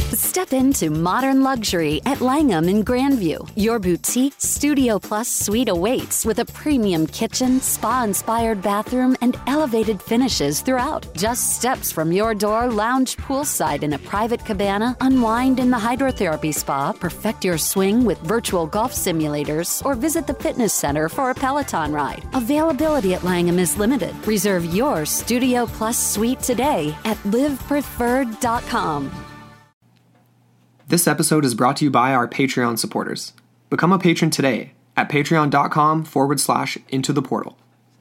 Step into modern luxury at Langham in Grandview. Your boutique Studio Plus suite awaits with a premium kitchen, spa-inspired bathroom, and elevated finishes throughout. Just steps from your door, lounge poolside in a private cabana, unwind in the hydrotherapy spa, perfect your swing with virtual golf simulators, or visit the fitness center for a Peloton ride. Availability at Langham is limited. Reserve your Studio Plus suite today at livepreferred.com. This episode is brought to you by our Patreon supporters. Become a patron today at patreon.com/into the portal.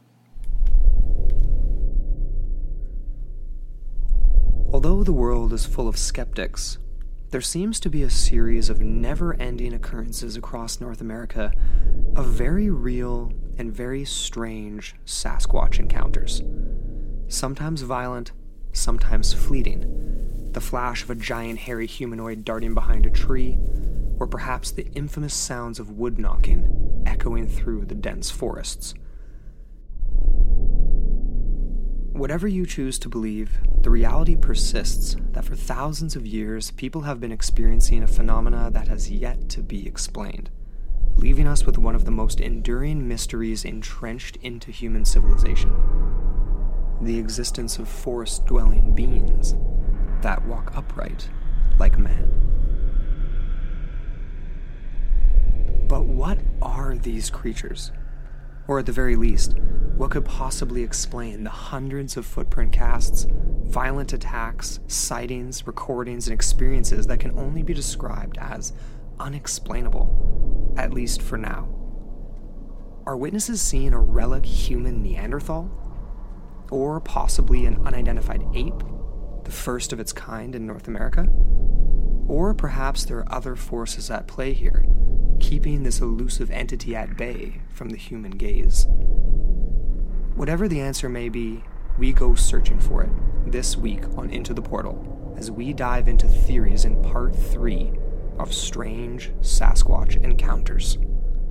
Although the world is full of skeptics, there seems to be a series of never-ending occurrences across North America of very real and very strange Sasquatch encounters. Sometimes violent, sometimes fleeting. The flash of a giant hairy humanoid darting behind a tree, or perhaps the infamous sounds of wood knocking echoing through the dense forests. Whatever you choose to believe, the reality persists that for thousands of years, people have been experiencing a phenomena that has yet to be explained, leaving us with one of the most enduring mysteries entrenched into human civilization: the existence of forest-dwelling beings that walk upright like man. But what are these creatures? Or at the very least, what could possibly explain the hundreds of footprint casts, violent attacks, sightings, recordings, and experiences that can only be described as unexplainable, at least for now? Are witnesses seeing a relic human Neanderthal? Or possibly an unidentified ape? The first of its kind in North America? Or perhaps there are other forces at play here, keeping this elusive entity at bay from the human gaze. Whatever the answer may be, we go searching for it this week on Into the Portal, as we dive into theories in Part 3 of Strange Sasquatch Encounters.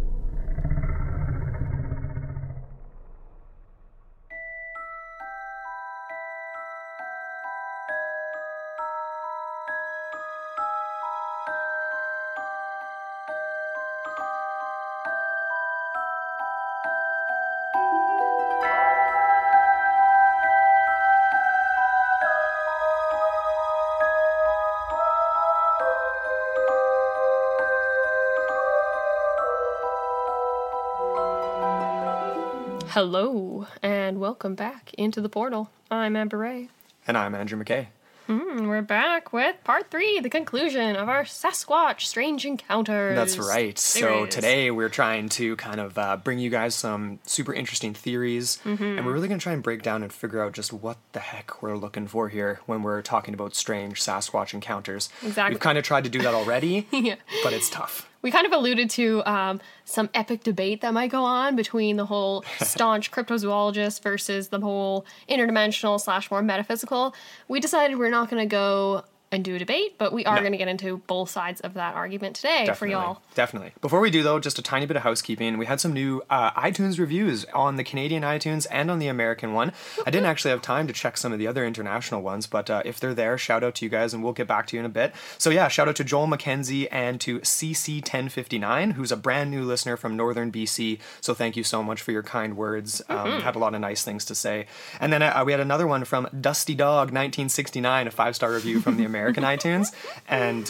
Hello, and welcome back into the portal. I'm Amber Ray. And I'm Andrew McKay. We're back with part 3, the conclusion of our Sasquatch Strange Encounters. That's right. So today we're trying to kind of bring you guys some super interesting theories, and we're really going to try and break down and figure out just what the heck we're looking for here when we're talking about strange Sasquatch encounters. Exactly. We've kind of tried to do that already, Yeah. but it's tough. We kind of alluded to some epic debate that might go on between the whole staunch cryptozoologist versus the whole interdimensional / more metaphysical. We decided we're not going to go and do a debate, but we are going to get into both sides of that argument today for y'all. Definitely. Before we do, though, just a tiny bit of housekeeping. We had some new iTunes reviews on the Canadian iTunes and on the American one. I didn't actually have time to check some of the other international ones, but if they're there, shout out to you guys, and we'll get back to you in a bit. So yeah, shout out to Joel McKenzie and to CC1059, who's a brand new listener from Northern BC. So thank you so much for your kind words. Had a lot of nice things to say. And then we had another one from Dusty Dog 1969, a 5-star review from the American iTunes, and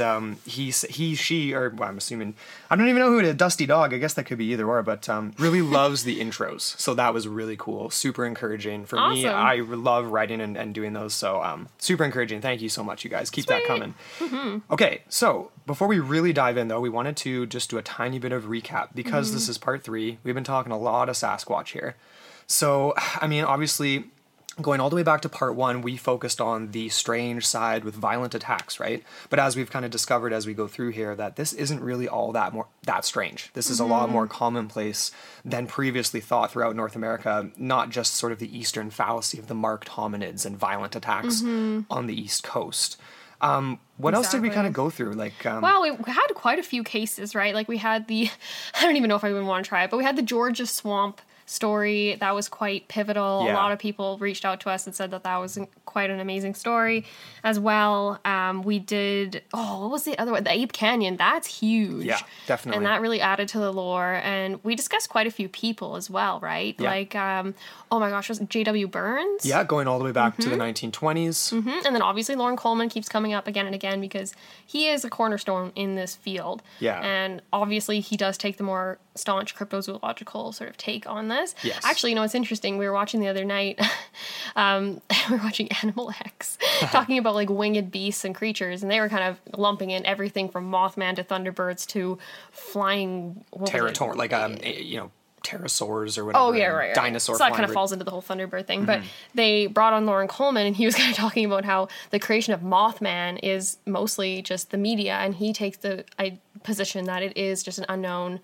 I'm assuming, I don't even know who it is, Dusty Dog, I guess that could be either or, but really loves the intros, so that was really cool, super encouraging for me. I love writing and doing those, so super encouraging. Thank you so much, you guys. Keep that coming. Okay, so before we really dive in, though, we wanted to just do a tiny bit of recap, because this is part 3. We've been talking a lot of Sasquatch here. So, I mean, obviously, going all the way back to part 1, we focused on the strange side with violent attacks, right? But as we've kind of discovered as we go through here, that this isn't really all that strange. This is a lot more commonplace than previously thought throughout North America, not just sort of the Eastern fallacy of the marked hominids and violent attacks on the East Coast. What else did we kind of go through? Well, we had quite a few cases, right? Like we had I don't even know if I even want to try it, but we had the Georgia swamp story. That was quite pivotal. Yeah. A lot of people reached out to us and said that was quite an amazing story as well. We did, what was the other one? The Ape Canyon. That's huge. Yeah, definitely. And that really added to the lore. And we discussed quite a few people as well, right? Yeah. Like, oh my gosh, was it J.W. Burns? Yeah, going all the way back to the 1920s. And then obviously Lauren Coleman keeps coming up again and again because he is a cornerstone in this field. Yeah. And obviously he does take the more staunch cryptozoological sort of take on this. Yes. Actually, it's interesting. We were watching the other night, we were watching Animal X, talking about like winged beasts and creatures, and they were kind of lumping in everything from Mothman to Thunderbirds to flying... Territor, like, pterosaurs or whatever. Oh, yeah, right. Dinosaur So that kind flying of falls into the whole Thunderbird thing. But they brought on Lauren Coleman, and he was kind of talking about how the creation of Mothman is mostly just the media, and he takes the position that it is just an unknown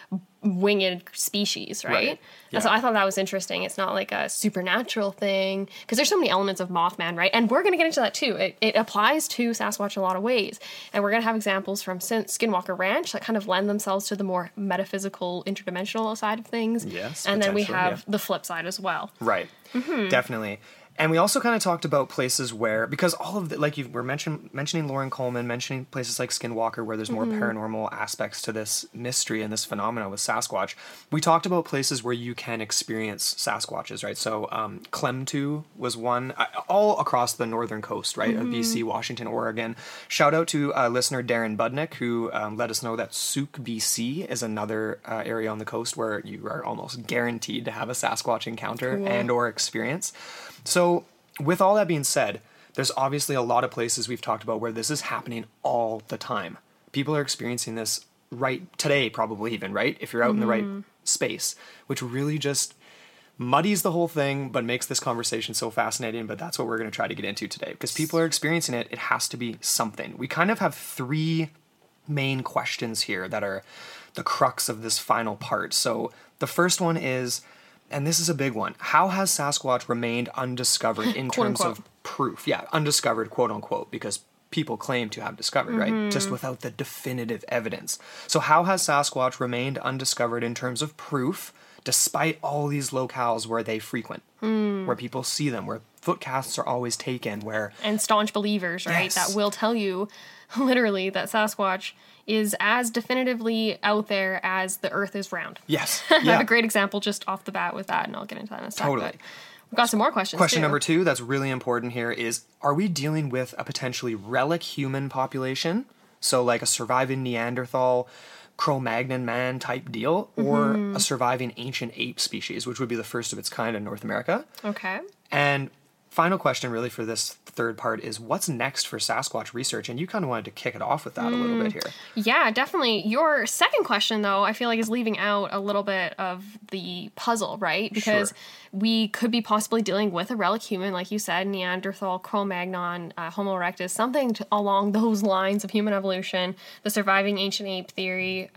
winged species, right? Yeah. So I thought that was interesting. It's not like a supernatural thing, because there's so many elements of Mothman, right? And we're going to get into that too. It applies to Sasquatch in a lot of ways. And we're going to have examples from Skinwalker Ranch that kind of lend themselves to the more metaphysical, interdimensional side of things. Yes, and then we potentially, have the flip side as well. Right. Definitely. And we also kind of talked about places where, because all of the, like you were mentioning Lauren Coleman, mentioning places like Skinwalker where there's more paranormal aspects to this mystery and this phenomena with Sasquatch. We talked about places where you can experience Sasquatches, right? So Klemtu was one, all across the northern coast, right? Of BC, Washington, Oregon. Shout out to listener Darren Budnick, who let us know that Souk, BC is another area on the coast where you are almost guaranteed to have a Sasquatch encounter and or experience. So, with all that being said, there's obviously a lot of places we've talked about where this is happening all the time. People are experiencing this right today, probably even, right? If you're out in the right space, which really just muddies the whole thing, but makes this conversation so fascinating. But that's what we're going to try to get into today. Because people are experiencing it, it has to be something. We kind of have three main questions here that are the crux of this final part. So, the first one is... and this is a big one. How has Sasquatch remained undiscovered in terms of proof? Yeah, undiscovered, quote unquote, because people claim to have discovered, right? Just without the definitive evidence. So how has Sasquatch remained undiscovered in terms of proof, despite all these locales where they frequent, where people see them, where footcasts are always taken, where... and staunch believers, right? Yes. That will tell you, literally, that Sasquatch is as definitively out there as the Earth is round. Yes. I Yeah. have a great example just off the bat with that, and I'll get into that in a second. Totally. But we've got some more questions. Question too. number 2 that's really important here is, are we dealing with a potentially relic human population? So like a surviving Neanderthal, Cro-Magnon man type deal, or a surviving ancient ape species, which would be the first of its kind in North America. Okay. And final question really for this third part is, what's next for Sasquatch research? And you kind of wanted to kick it off with that a little bit here. Yeah, definitely. Your second question, though, I feel like is leaving out a little bit of the puzzle, right? Because we could be possibly dealing with a relic human, like you said, Neanderthal, Cro-Magnon, Homo erectus, something along those lines of human evolution, the surviving ancient ape theories,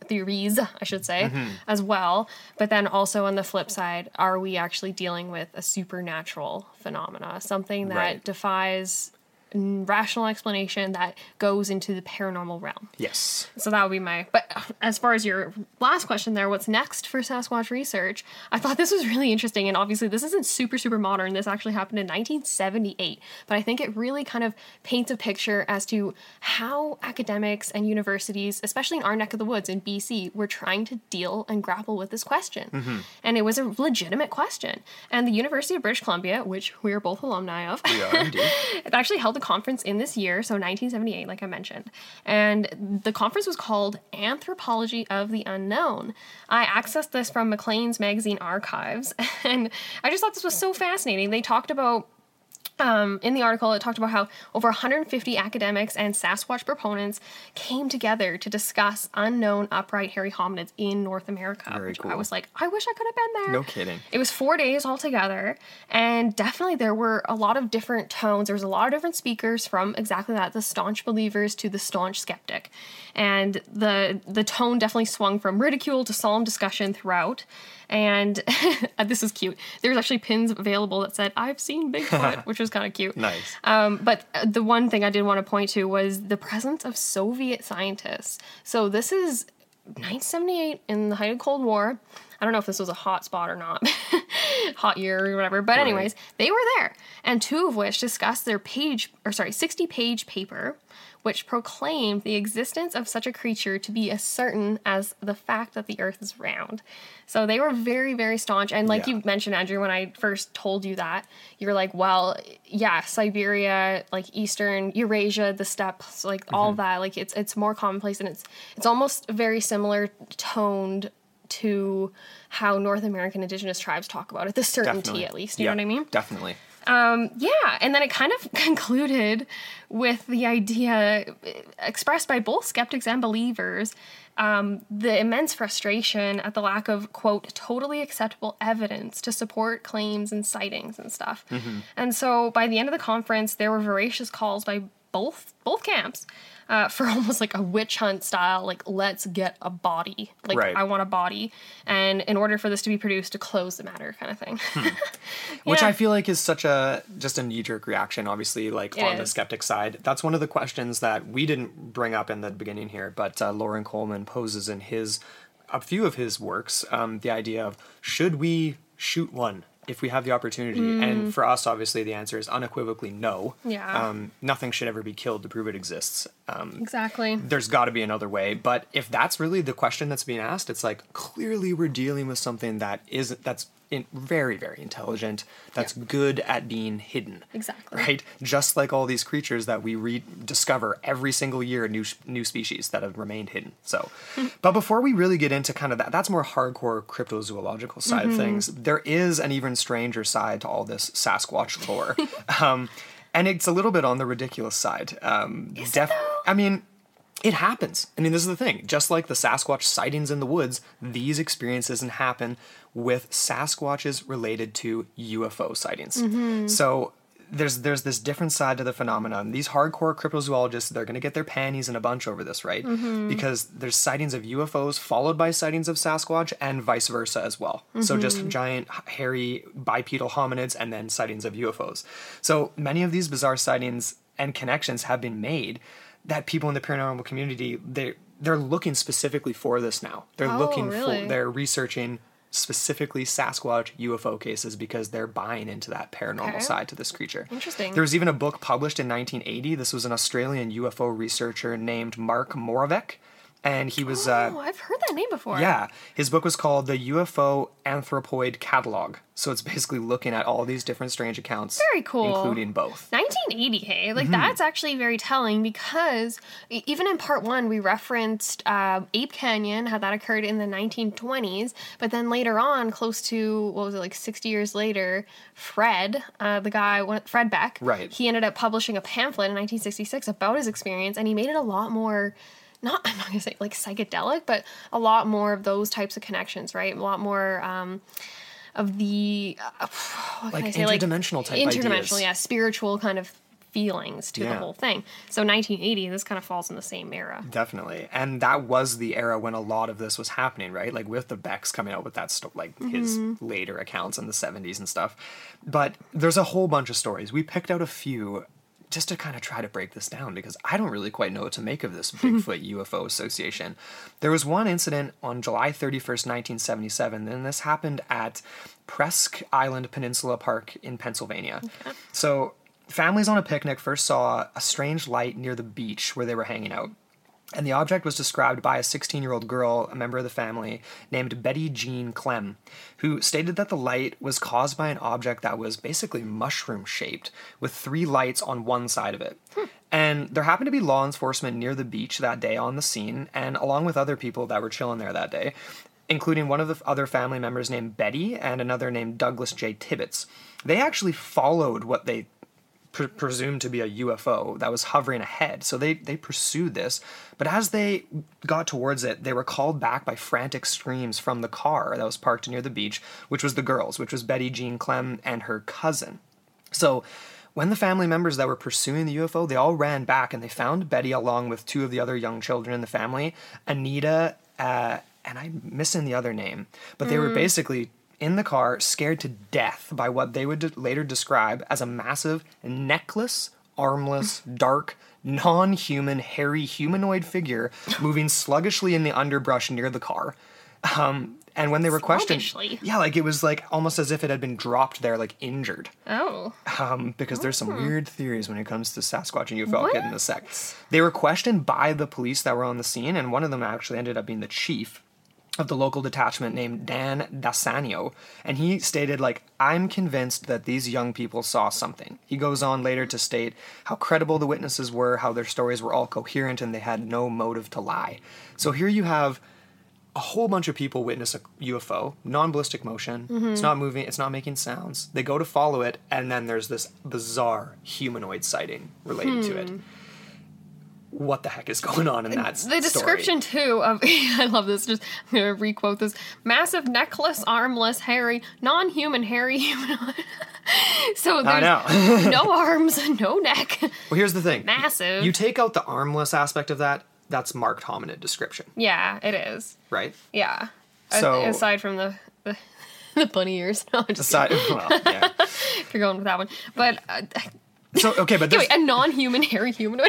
I should say, as well. But then also on the flip side, are we actually dealing with a supernatural phenomena, something that defies rational explanation, that goes into the paranormal realm? Yes. So that would be my... But as far as your last question there, what's next for Sasquatch research? I thought this was really interesting, and obviously this isn't super, super modern. This actually happened in 1978, but I think it really kind of paints a picture as to how academics and universities, especially in our neck of the woods in BC, were trying to deal and grapple with this question. And it was a legitimate question. And the University of British Columbia, which we are both alumni of, We are indeed. it actually held a conference in this year, so 1978, like I mentioned. And the conference was called Anthropology of the Unknown. I accessed this from Maclean's magazine archives, and I just thought this was so fascinating. They talked about in the article, it talked about how over 150 academics and Sasquatch proponents came together to discuss unknown upright hairy hominids in North America. Very which cool. I was like, I wish I could have been there. No kidding. It was 4 days altogether, and definitely there were a lot of different tones. There was a lot of different speakers, from exactly that, the staunch believers to the staunch skeptic. And the tone definitely swung from ridicule to solemn discussion throughout. And this is cute. There was actually pins available that said, "I've seen Bigfoot," which was kind of cute. Nice. But the one thing I did want to point to was the presence of Soviet scientists. So this is 1978, in the height of Cold War. I don't know if this was a hot spot or not, hot year or whatever. But anyways, they were there. And two of which discussed their 60-page paper, which proclaimed the existence of such a creature to be as certain as the fact that the Earth is round. So they were very, very staunch. And like you mentioned, Andrew, when I first told you that, you were like, well, yeah, Siberia, like Eastern Eurasia, the steppes, like all that, like it's more commonplace, and it's almost very similar toned to how North American indigenous tribes talk about it, the certainty Definitely. at least, you know what I mean? Definitely. Yeah, and then it kind of concluded with the idea expressed by both skeptics and believers, the immense frustration at the lack of, quote, totally acceptable evidence to support claims and sightings and stuff. And so by the end of the conference, there were voracious calls by both camps for almost like a witch hunt style, like, let's get a body. Like, I want a body. And in order for this to be produced, to close the matter kind of thing. Which I feel like is such just a knee-jerk reaction, obviously, like, on the skeptic side. That's one of the questions that we didn't bring up in the beginning here, but Loren Coleman poses in a few of his works, the idea of, should we shoot one if we have the opportunity? And for us, obviously, the answer is unequivocally no. Nothing should ever be killed to prove it exists. Exactly. There's got to be another way. But if that's really the question that's being asked, it's like, clearly we're dealing with something that's very, very intelligent, that's good at being hidden. Exactly. Right? Just like all these creatures that we discover every single year, new species that have remained hidden. So, but before we really get into kind of that's more hardcore cryptozoological side of things, there is an even stranger side to all this Sasquatch lore. And it's a little bit on the ridiculous side. I mean, it happens. I mean, this is the thing. Just like the Sasquatch sightings in the woods, these experiences can happen with Sasquatches related to UFO sightings. So there's this different side to the phenomenon. These hardcore cryptozoologists, they're going to get their panties in a bunch over this, right? Because there's sightings of UFOs followed by sightings of Sasquatch, and vice versa as well. So just giant, hairy, bipedal hominids, and then sightings of UFOs. So many of these bizarre sightings and connections have been made that people in the paranormal community, they're looking specifically for this now. They're researching specifically Sasquatch UFO cases because they're buying into that paranormal side to this creature. Interesting. There was even a book published in 1980. This was an Australian UFO researcher named Mark Moravec. And he was... I've heard that name before. Yeah. His book was called The UFO Anthropoid Catalog. So it's basically looking at all these different strange accounts. Very cool. Including both. 1980, hey? Like, that's actually very telling because even in part one, we referenced Ape Canyon, how that occurred in the 1920s. But then later on, close to, 60 years later, Fred Beck, right. He ended up publishing a pamphlet in 1966 about his experience, and he made it a lot more... I'm not going to say like psychedelic, but a lot more of those types of connections, right? A lot more of the interdimensional type ideas. Interdimensional, yeah, spiritual kind of feelings to the whole thing. So 1980, this kind of falls in the same era. Definitely. And that was the era when a lot of this was happening, right? Like with the Becks coming out with that his later accounts in the 70s and stuff. But there's a whole bunch of stories. We picked out a few just to kind of try to break this down because I don't really quite know what to make of this Bigfoot UFO association. There was one incident on July 31st, 1977, and this happened at Presque Island Peninsula Park in Pennsylvania. Okay. So families on a picnic first saw a strange light near the beach where they were hanging out. And the object was described by a 16-year-old girl, a member of the family, named Betty Jean Clem, who stated that the light was caused by an object that was basically mushroom-shaped, with 3 lights on one side of it. And there happened to be law enforcement near the beach that day on the scene, and along with other people that were chilling there that day, including one of the other family members named Betty and another named Douglas J. Tibbetts. They actually followed what they presumed to be a UFO that was hovering ahead. So they pursued this. But as they got towards it, they were called back by frantic screams from the car that was parked near the beach, which was the girls, which was Betty Jean Clem and her cousin. So when the family members that were pursuing the UFO, they all ran back and they found Betty along with 2 of the other young children in the family, Anita, and I'm missing the other name. But they were basically in the car, scared to death by what they would later describe as a massive necklace armless, dark, non-human, hairy humanoid figure moving sluggishly in the underbrush near the car. And when they were questioned, Sluggishly? yeah, like it was like almost as if it had been dropped there, like injured. Oh. Because there's some weird theories when it comes to Sasquatch and UFO. I'll What? get in a sec. They were questioned by the police that were on the scene, and one of them actually ended up being the chief of the local detachment named Dan Dasanio, and he stated, like, I'm convinced that these young people saw something. He goes on later to state how credible the witnesses were, how their stories were all coherent, and they had no motive to lie. So here you have a whole bunch of people witness a UFO, non-ballistic motion, it's not moving, it's not making sounds. They go to follow it, and then there's this bizarre humanoid sighting related to it. What the heck is going on in that The description, too, of, I love this, just, I'm going to re-quote this, massive necklace, armless, hairy, non-human, hairy humanoid. So I there's know. no arms, no neck. Well, here's the thing. Massive. You take out the armless aspect of that, that's marked hominid description, Yeah, it is. right? Yeah. So- Aside from the bunny ears. No, I'm just Aside, well, yeah. if you're going with that one. But, So, okay, but there's anyway, a non-human, hairy humanoid.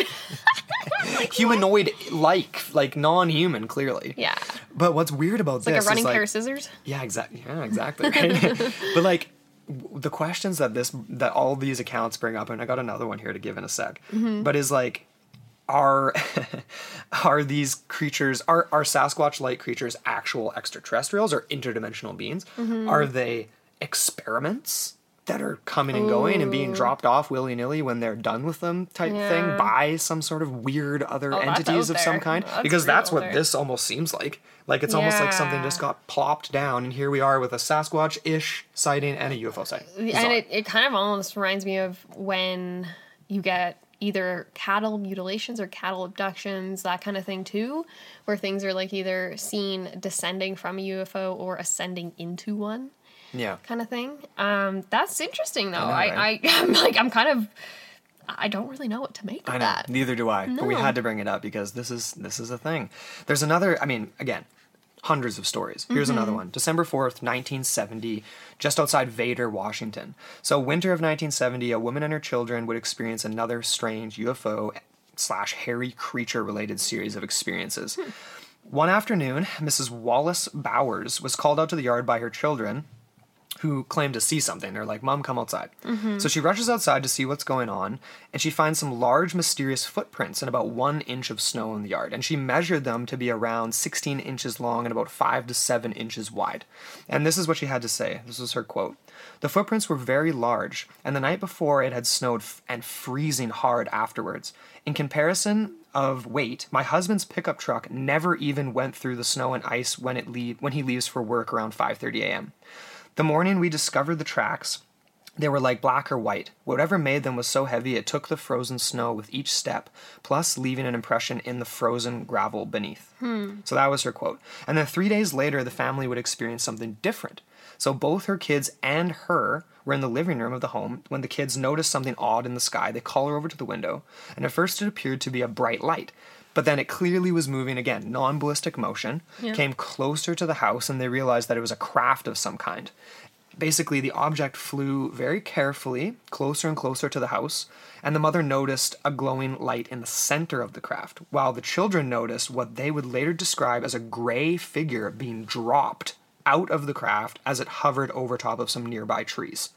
humanoid-like non-human, clearly. Yeah. But what's weird about Like this a running is, like, pair of scissors. yeah, exactly, right? But, like, the questions that all these accounts bring up, and I got another one here to give in a sec, but is like, are these creatures, are Sasquatch-like creatures actual extraterrestrials or interdimensional beings? Are they experiments that are coming and going and being dropped off willy-nilly when they're done with them type thing by some sort of weird other that's entities out of some there. kind? That's Because real that's what there. this almost seems like. Like, it's almost like something Yeah. just got plopped down, and here we are with a Sasquatch-ish sighting and a UFO sighting. Bizarre. And it kind of almost reminds me of when you get either cattle mutilations or cattle abductions, that kind of thing too, where things are like either seen descending from a UFO or ascending into one Yeah. kind of thing. That's interesting though. I know, right? I don't really know what to make of I know. that. Neither do I. But we No. had to bring it up because this is a thing. There's another, I mean, again, hundreds of stories. Here's another one. December 4th, 1970, just outside Vader, Washington. So winter of 1970, a woman and her children would experience another strange UFO/hairy creature related series of experiences. One afternoon, Mrs. Wallace Bowers was called out to the yard by her children, who claim to see something. They're like, Mom, come outside. So she rushes outside to see what's going on, and she finds some large, mysterious footprints in about 1 inch of snow in the yard. And she measured them to be around 16 inches long and about 5 to 7 inches wide. And this is what she had to say. This was her quote. The footprints were very large, and the night before it had snowed and freezing hard afterwards. In comparison of weight, my husband's pickup truck never even went through the snow and ice when he leaves for work around 5:30 a.m. The morning we discovered the tracks, they were like black or white. Whatever made them was so heavy it took the frozen snow with each step, plus leaving an impression in the frozen gravel beneath. So that was her quote. And then 3 days later, the family would experience something different. So both her kids and her were in the living room of the home when the kids noticed something odd in the sky. They call her over to the window, and at first it appeared to be a bright light. But then it clearly was moving again, non-ballistic motion, came closer to the house, and they realized that it was a craft of some kind. Basically, the object flew very carefully closer and closer to the house, and the mother noticed a glowing light in the center of the craft, while the children noticed what they would later describe as a gray figure being dropped out of the craft as it hovered over top of some nearby trees.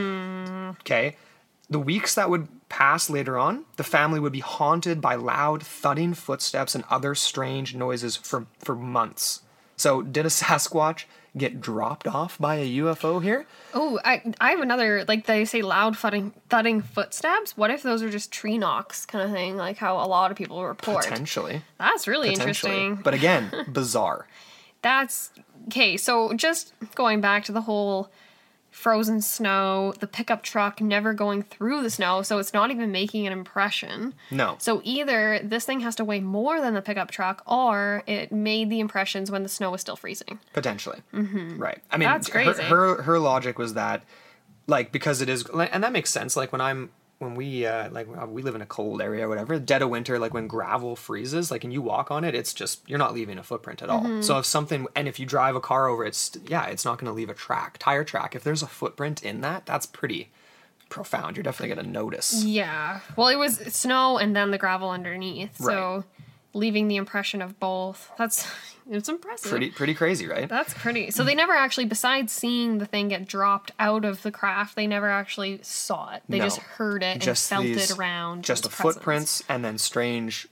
Okay? The weeks that would pass later on, the family would be haunted by loud, thudding footsteps and other strange noises for months. So, did a Sasquatch get dropped off by a UFO here? Oh, I have another, like they say, loud thudding footsteps. What if those are just tree knocks kind of thing, like how a lot of people report? Potentially. That's really interesting. But again, bizarre. That's, okay, so just going back to the whole frozen snow, the pickup truck never going through the snow, so it's not even making an impression. No. So either this thing has to weigh more than the pickup truck, or it made the impressions when the snow was still freezing. Potentially. Right. I mean, That's crazy. her logic was that, like, because it is, and that makes sense. Like, when we live in a cold area or whatever, dead of winter, like when gravel freezes, like, and you walk on it, it's just, you're not leaving a footprint at all. So if you drive a car over, it's not going to leave a tire track. If there's a footprint in that, that's pretty profound. You're definitely going to notice. Yeah. Well, it was snow and then the gravel underneath. So leaving the impression of both. It's impressive. Pretty crazy, right? That's pretty. So they never actually, besides seeing the thing get dropped out of the craft, they never actually saw it. They just heard it and felt it around. Just the footprints and then strange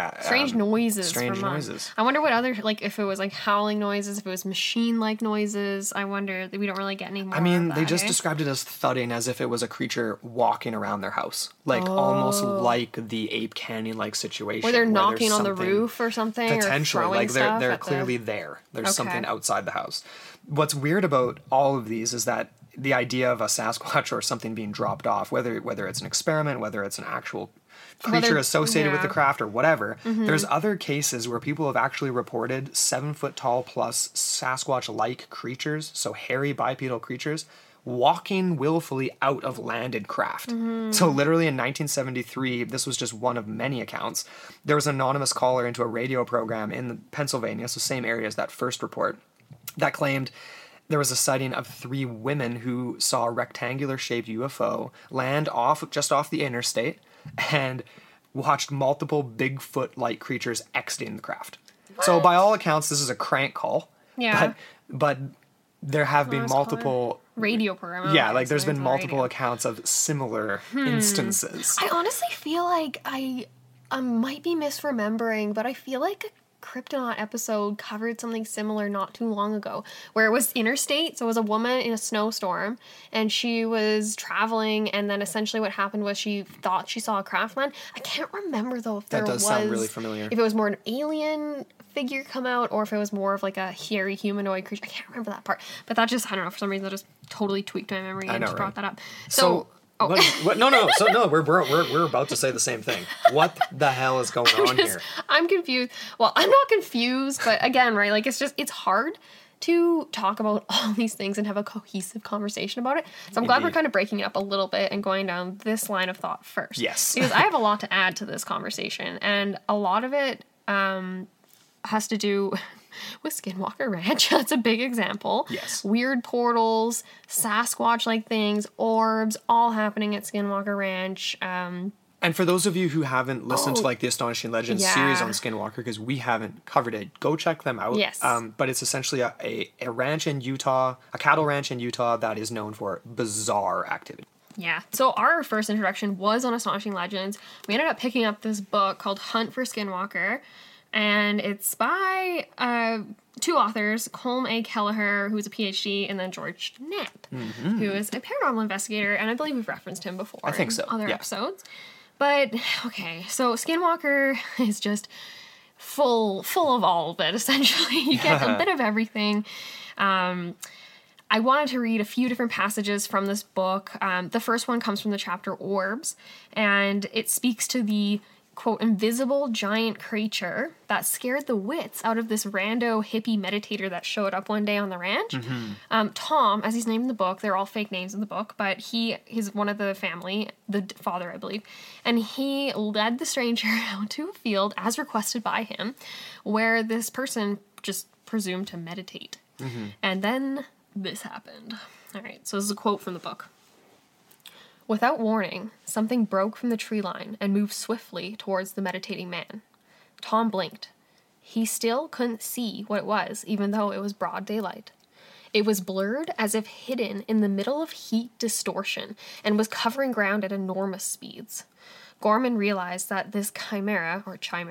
noises. Strange noises. I wonder what other, like, if it was like howling noises, if it was machine-like noises. I wonder. We don't really get any more. I mean, of they that, just eh? described it as thudding, as if it was a creature walking around their house, like almost like the Ape Canyon-like situation, Where they're knocking there's on the something- roof or something, potentially, or throwing like stuff they're at clearly the... there. There's Okay. something outside the house. What's weird about all of these is that the idea of a Sasquatch or something being dropped off, whether it's an experiment, whether it's an actual creature associated with the craft or whatever, there's other cases where people have actually reported 7-foot-tall plus Sasquatch-like creatures, so hairy bipedal creatures, walking willfully out of landed craft. So literally in 1973, this was just one of many accounts, there was an anonymous caller into a radio program in Pennsylvania, so same area as that first report, that claimed there was a sighting of 3 women who saw a rectangular-shaped UFO land just off the interstate and watched multiple Bigfoot-like creatures exiting the craft. What? So by all accounts, this is a crank call. Yeah. But there have been multiple... radio program. Yeah, like there's been multiple accounts of similar instances. I honestly feel like I might be misremembering, but I feel like a Kryptonaut episode covered something similar not too long ago, where it was interstate. So it was a woman in a snowstorm, and she was traveling, and then essentially what happened was she thought she saw a craft land. I can't remember though if there was... That does sound really familiar. If it was more an alien figure come out, or if it was more of like a hairy humanoid creature. I can't remember that part, but that just, I don't know, for some reason that just totally tweaked my memory and brought that up. So what? No. So no, we're about to say the same thing. What the hell is going on here? I'm confused. Well, I'm not confused, but again, right? Like it's hard to talk about all these things and have a cohesive conversation about it. So I'm glad we're kind of breaking it up a little bit and going down this line of thought first. Yes. Because I have a lot to add to this conversation, and a lot of it has to do with Skinwalker Ranch. That's a big example. Yes. Weird portals, Sasquatch-like things, orbs, all happening at Skinwalker Ranch. And for those of you who haven't listened to like the Astonishing Legends series on Skinwalker, because we haven't covered it, go check them out. Yes. But it's essentially a ranch in Utah, a cattle ranch in Utah that is known for bizarre activity. Yeah. So our first introduction was on Astonishing Legends. We ended up picking up this book called Hunt for Skinwalker. And it's by 2 authors, Colm A. Kelleher, who's a PhD, and then George Knapp, who is a paranormal investigator, and I believe we've referenced him before. I think so. In other episodes. But, okay, so Skinwalker is just full of all of it, essentially. You get a bit of everything. I wanted to read a few different passages from this book. The first one comes from the chapter Orbs, and it speaks to the quote, invisible giant creature that scared the wits out of this rando hippie meditator that showed up one day on the ranch. Tom, as he's named in the book, they're all fake names in the book, but he's one of the family, the father, I believe, and he led the stranger out to a field as requested by him, where this person just presumed to meditate. And then this happened. All right, so this is a quote from the book. Without warning, something broke from the tree line and moved swiftly towards the meditating man. Tom blinked. He still couldn't see what it was, even though it was broad daylight. It was blurred as if hidden in the middle of heat distortion and was covering ground at enormous speeds. Gorman realized that this chimera,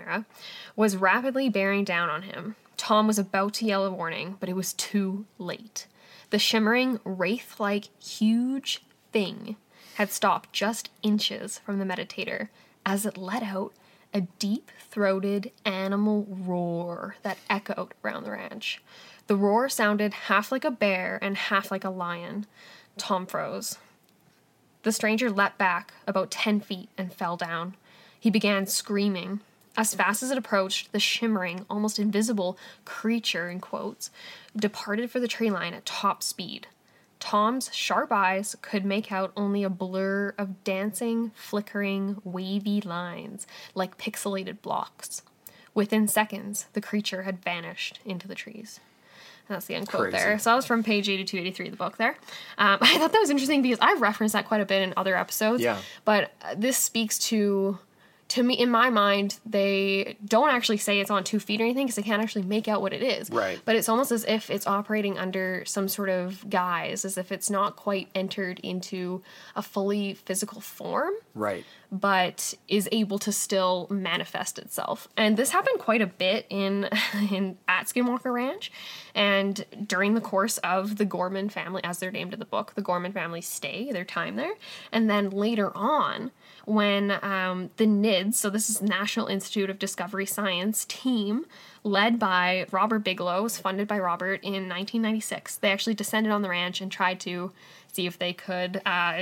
was rapidly bearing down on him. Tom was about to yell a warning, but it was too late. The shimmering, wraith-like, huge thing had stopped just inches from the meditator as it let out a deep-throated animal roar that echoed around the ranch. The roar sounded half like a bear and half like a lion. Tom froze. The stranger leapt back about 10 feet and fell down. He began screaming. As fast as it approached, the shimmering, almost invisible creature, in quotes, departed for the tree line at top speed. Tom's sharp eyes could make out only a blur of dancing, flickering, wavy lines, like pixelated blocks. Within seconds, the creature had vanished into the trees. That's the end quote Crazy. there. So that was from page 82, 83 of the book there. I thought that was interesting because I've referenced that quite a bit in other episodes. Yeah. But this speaks to me, in my mind, they don't actually say it's on 2 feet or anything because they can't actually make out what it is. Right. But it's almost as if it's operating under some sort of guise, as if it's not quite entered into a fully physical form. Right. But is able to still manifest itself. And this happened quite a bit at Skinwalker Ranch. And during the course of the Gorman family, as they're named in the book, the Gorman family stay, their time there. And then later on, when the NIDS, so this is National Institute of Discovery Science team, led by Robert Bigelow, was funded by Robert in 1996. They actually descended on the ranch and tried to see if they could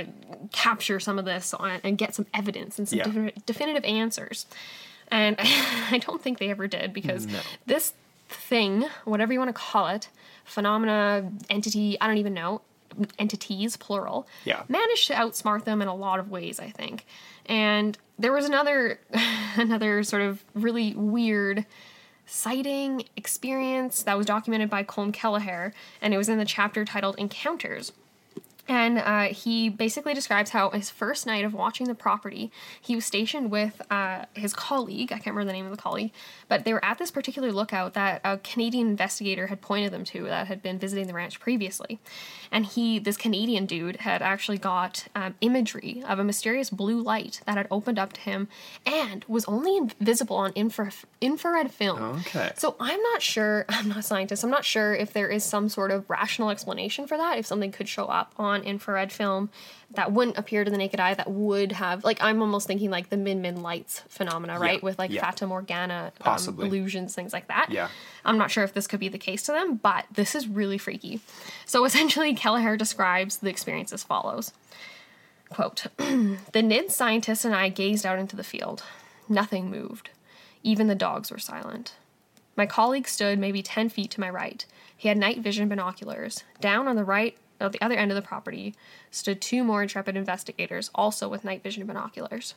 capture some of this and get some evidence and some definitive answers. And I don't think they ever did, because this thing, whatever you want to call it, phenomena, entity, I don't even know, entities, plural, managed to outsmart them in a lot of ways, I think. And there was another sort of really weird sighting experience that was documented by Colm Kelleher, and it was in the chapter titled Encounters. And he basically describes how his first night of watching the property, he was stationed with his colleague. I can't remember the name of the colleague, but they were at this particular lookout that a Canadian investigator had pointed them to that had been visiting the ranch previously. And this Canadian dude had actually got imagery of a mysterious blue light that had opened up to him and was only visible on infrared film. Okay. So I'm not sure, I'm not a scientist, I'm not sure if there is some sort of rational explanation for that, if something could show up on infrared film that wouldn't appear to the naked eye, that would have, like, I'm almost thinking like the Min lights phenomena, right? With like Fata Morgana illusions, things like that. Yeah. I'm not sure if this could be the case to them, but this is really freaky. So essentially, Kelleher describes the experience as follows. Quote, "The NIDS scientist and I gazed out into the field. Nothing moved. Even the dogs were silent. My colleague stood maybe 10 feet to my right. He had night vision binoculars. Down on the right, at the other end of the property, stood 2 more intrepid investigators, also with night vision binoculars.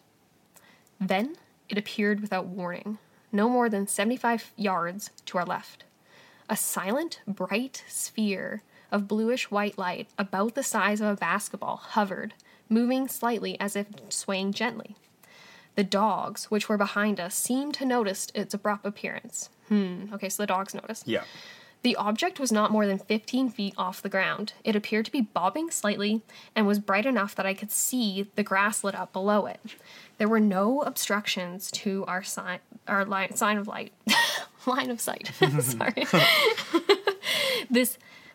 Then it appeared without warning, no more than 75 yards to our left. A silent, bright sphere of bluish-white light about the size of a basketball hovered, moving slightly as if swaying gently. The dogs, which were behind us, seemed to notice its abrupt appearance." Okay, so the dogs noticed. Yeah. "The object was not more than 15 feet off the ground. It appeared to be bobbing slightly and was bright enough that I could see the grass lit up below it. There were no obstructions to our sign of light. Line of sight. Sorry. This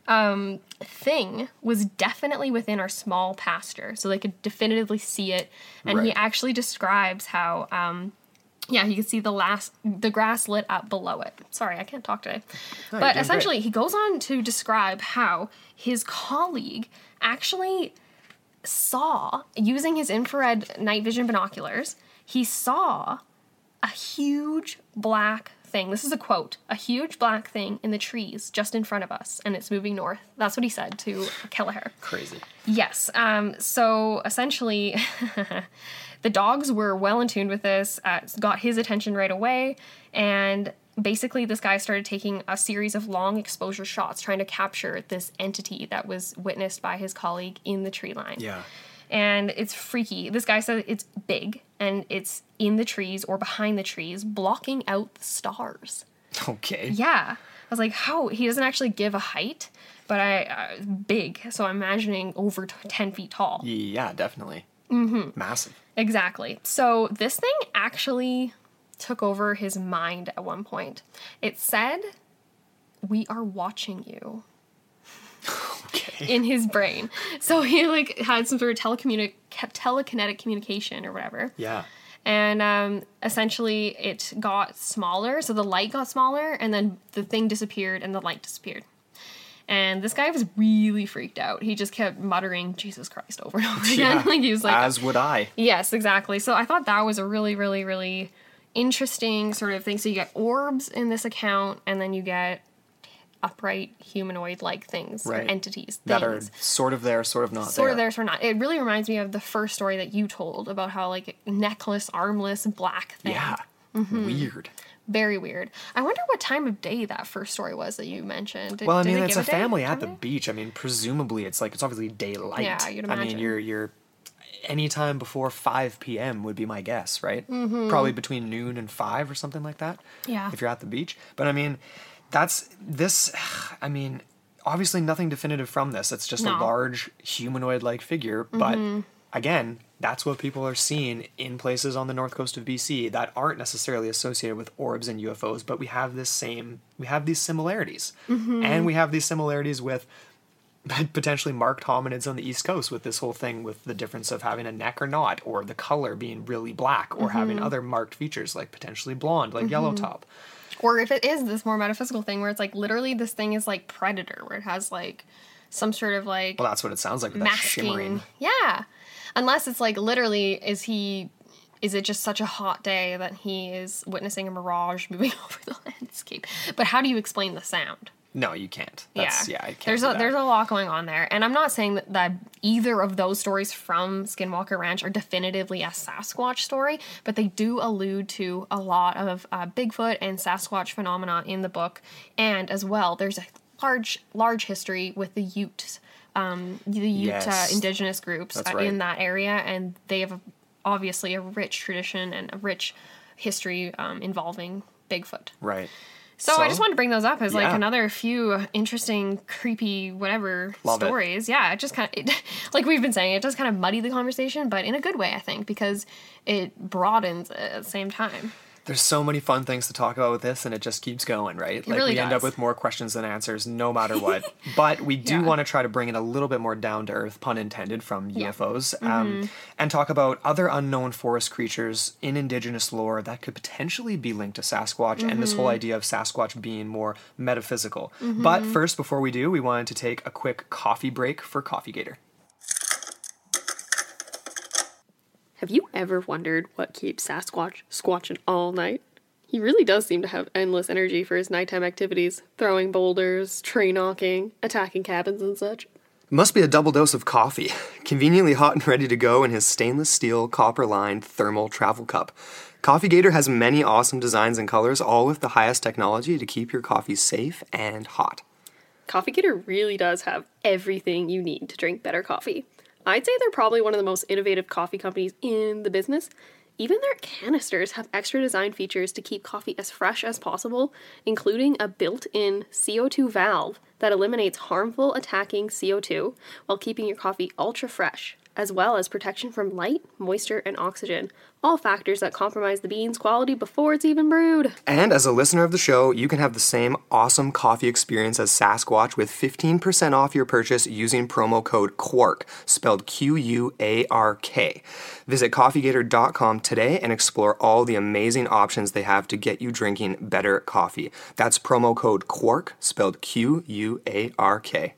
thing was definitely within our small pasture, so they could definitively see it. And he actually describes how you can see the grass lit up below it. Sorry, I can't talk today. No, but essentially, he goes on to describe how his colleague actually saw, using his infrared night vision binoculars, he saw a huge black thing. This is a quote. "A huge black thing in the trees just in front of us, and it's moving north." That's what he said to Kelleher. Crazy. Yes. So essentially, the dogs were well in tune with this, got his attention right away, and basically this guy started taking a series of long exposure shots trying to capture this entity that was witnessed by his colleague in the tree line. Yeah. And it's freaky. This guy said it's big, and it's in the trees or behind the trees, blocking out the stars. Okay. Yeah. I was like, how? He doesn't actually give a height, but big. So I'm imagining over 10 feet tall. Yeah, definitely. Mm-hmm. Massive. Exactly. So this thing actually took over his mind at one point. It said, "We are watching you." Okay. In his brain. So he like had some sort of telekinetic communication or whatever. Yeah. And essentially it got smaller. So the light got smaller, and then the thing disappeared and the light disappeared. And this guy was really freaked out. He just kept muttering "Jesus Christ" over and over again. Yeah, Like he was like, as would I. Yes, exactly. So I thought that was a really, really, really interesting sort of thing. So you get orbs in this account, and then you get upright humanoid-like things, or entities, that are things. sort of there, sort of not Sort of there, sort of not. It really reminds me of the first story that you told about how, like, necklace, armless, black thing. Yeah. Mm-hmm. Weird. Very weird. I wonder what time of day that first story was that you mentioned. Well, I did mean, it it's give a family time at the of day? beach. I mean, presumably it's obviously daylight. Yeah, you'd I mean, imagine. you're anytime before 5 p.m. would be my guess, right? Probably between noon and 5 or something like that. Yeah. If you're at the beach. But I mean, that's this, I mean, obviously nothing definitive from this. It's just a No. large humanoid-like figure. But again, that's what people are seeing in places on the north coast of BC that aren't necessarily associated with orbs and UFOs, but we have these similarities. And we have these similarities with potentially marked hominids on the East Coast, with this whole thing with the difference of having a neck or not, or the color being really black, or having other marked features like potentially blonde, like yellow top. Or if it is this more metaphysical thing where it's like literally this thing is like Predator, where it has like some sort of like Well, that's what it sounds like with that masking. shimmering. Yeah. Unless it's like literally, is it just such a hot day that he is witnessing a mirage moving over the landscape? But how do you explain the sound? No, you can't. That's, yeah, I can't There's do a that. there's a lot going on there, and I'm not saying that either of those stories from Skinwalker Ranch are definitively a Sasquatch story, but they do allude to a lot of Bigfoot and Sasquatch phenomena in the book, and as well, there's a large history with the Utes, Yes. indigenous groups That's right. in that area, and they have obviously a rich tradition and a rich history involving Bigfoot. Right. So I just wanted to bring those up as like Yeah. another few interesting, creepy, whatever Love it. stories. Yeah, it just kind of, like we've been saying, it does kind of muddy the conversation, but in a good way, I think, because it broadens it at the same time. There's so many fun things to talk about with this, and it just keeps going, right? Like really we end up does. with more questions than answers, no matter what. But we do Yeah. want to try to bring it a little bit more down to earth, pun intended, from UFOs, Mm-hmm. and talk about other unknown forest creatures in Indigenous lore that could potentially be linked to Sasquatch, and this Mm-hmm. whole idea of Sasquatch being more metaphysical. But first, before we do, we wanted to take a quick coffee break for Coffee Gator. Have you ever wondered what keeps Sasquatch squatching all night? He really does seem to have endless energy for his nighttime activities, throwing boulders, tree knocking, attacking cabins and such. Must be a double dose of coffee. Conveniently hot and ready to go in his stainless steel, copper-lined thermal travel cup. Coffee Gator has many awesome designs and colors, all with the highest technology to keep your coffee safe and hot. Coffee Gator really does have everything you need to drink better coffee. I'd say they're probably one of the most innovative coffee companies in the business. Even their canisters have extra design features to keep coffee as fresh as possible, including a built-in CO2 valve that eliminates harmful attacking CO2 while keeping your coffee ultra fresh, as well as protection from light, moisture, and oxygen, all factors that compromise the bean's quality before it's even brewed. And as a listener of the show, you can have the same awesome coffee experience as Sasquatch with 15% off your purchase using promo code QUARK, spelled Q-U-A-R-K. Visit coffeegator.com today and explore all the amazing options they have to get you drinking better coffee. That's promo code QUARK, spelled Q-U-A-R-K.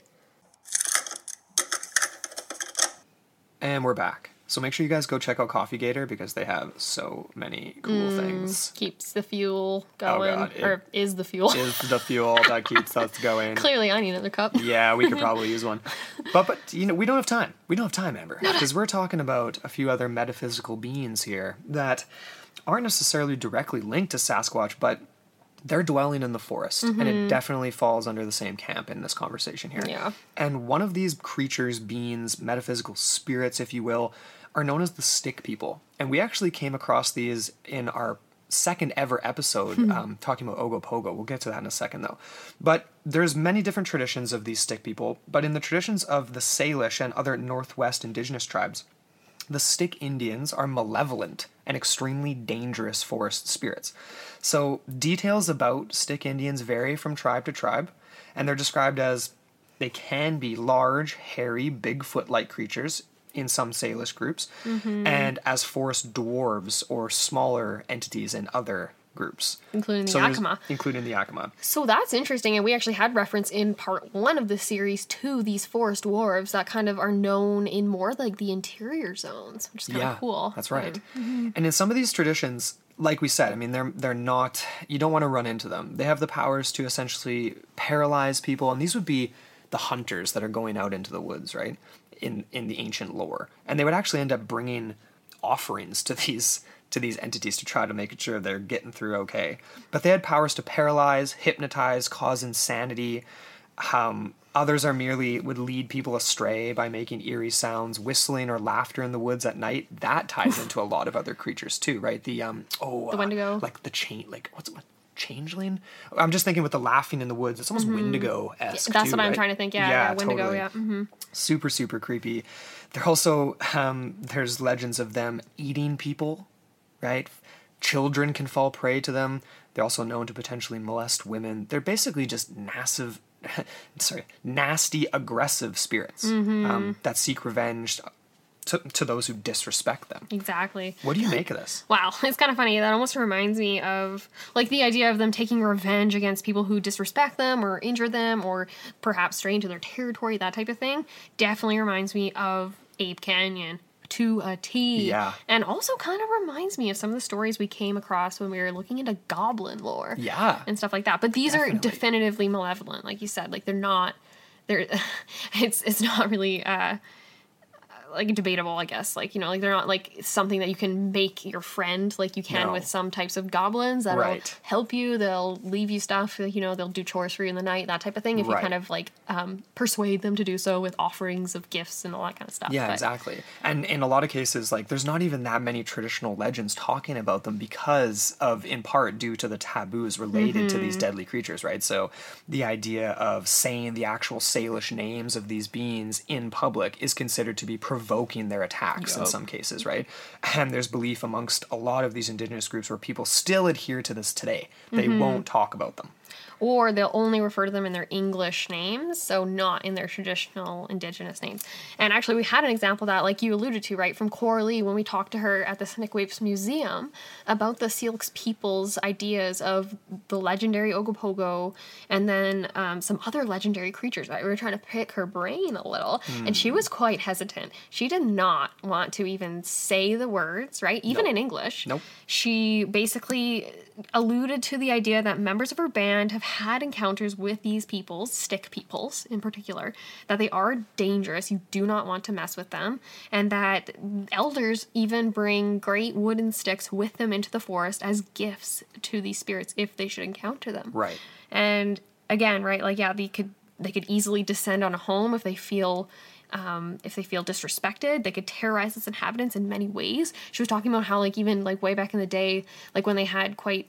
And we're back. So make sure you guys go check out Coffee Gator because they have so many cool things. Keeps the fuel going, God, or is the fuel. Is the fuel that keeps us going. Clearly, I need another cup. Yeah, we could probably use one. But you know, we don't have time. We don't have time, Amber. Because we're talking about a few other metaphysical beings here that aren't necessarily directly linked to Sasquatch, but they're dwelling in the forest. And it definitely falls under the same camp in this conversation here. Yeah. And one of these creatures, beings, metaphysical spirits, if you will, are known as the stick people. And we actually came across these in our second ever episode talking about Ogopogo. We'll get to that in a second though. But there's many different traditions of these stick people, but in the traditions of the Salish and other Northwest indigenous tribes, the stick Indians are malevolent and extremely dangerous forest spirits. So details about stick Indians vary from tribe to tribe, and they're described as they can be large, hairy, Bigfoot-like creatures in some Salish groups, and as forest dwarves or smaller entities in other groups. Including the there's- Yakima. Including the Yakima. So that's interesting, and we actually had reference in part 1 of the series to these forest dwarves that kind of are known in more like the interior zones, which is kind of cool. That's right. And in some of these traditions, like we said, I mean, they're not, you don't want to run into them. They have the powers to essentially paralyze people, and these would be the hunters that are going out into the woods, right? In the ancient lore. And they would actually end up bringing offerings to to these entities to try to make sure they're getting through okay. But they had powers to paralyze, hypnotize, cause insanity. Others are merely would lead people astray by making eerie sounds, whistling or laughter in the woods at night. That ties into a lot of other creatures too, right? The Wendigo, like the changeling. I'm just thinking with the laughing in the woods. It's almost Wendigo-esque. That's too, what I'm right? trying to think. Yeah, Wendigo. Totally. Yeah. Mm-hmm. Super, super creepy. They're also there's legends of them eating people, right? Children can fall prey to them. They're also known to potentially molest women. They're basically just nasty, aggressive spirits that seek revenge to those who disrespect them. Exactly. What do you make of this? Wow, it's kind of funny. That almost reminds me of like the idea of them taking revenge against people who disrespect them or injure them or perhaps stray into their territory, that type of thing. Definitely reminds me of Ape Canyon to a T. Yeah. And also kind of reminds me of some of the stories we came across when we were looking into goblin lore. Yeah. And stuff like that. But these Definitely. are definitively malevolent, like you said. Like they're it's not really like debatable, I guess. Like, you know, like they're not like something that you can make your friend like you can No. with some types of goblins that'll Right. help you. They'll leave you stuff, you know, they'll do chores for you in the night, that type of thing. If you Right. kind of like persuade them to do so with offerings of gifts and all that kind of stuff. Yeah, But exactly. And in a lot of cases, like, there's not even that many traditional legends talking about them because of, in part, due to the taboos related to these deadly creatures, right? So the idea of saying the actual Salish names of these beings in public is considered to be provoking their attacks in Yup. some cases, right? And there's belief amongst a lot of these indigenous groups where people still adhere to this today. They won't talk about them. or they'll only refer to them in their English names, so not in their traditional indigenous names. And actually, we had an example of that, like you alluded to, right, from Coralie when we talked to her at the Snikwapes Museum about the Syilx people's ideas of the legendary Ogopogo and then some other legendary creatures, right? We were trying to pick her brain a little, and she was quite hesitant. She did not want to even say the words, right, even Nope. in English. Nope. She basically alluded to the idea that members of her band have had encounters with these peoples, stick peoples in particular, that they are dangerous, you do not want to mess with them, and that elders even bring great wooden sticks with them into the forest as gifts to these spirits if they should encounter them. Right. And again, right, like, yeah, they could easily descend on a home if they feel disrespected. They could terrorize its inhabitants in many ways. She was talking about how, like, even like way back in the day, like when they had quite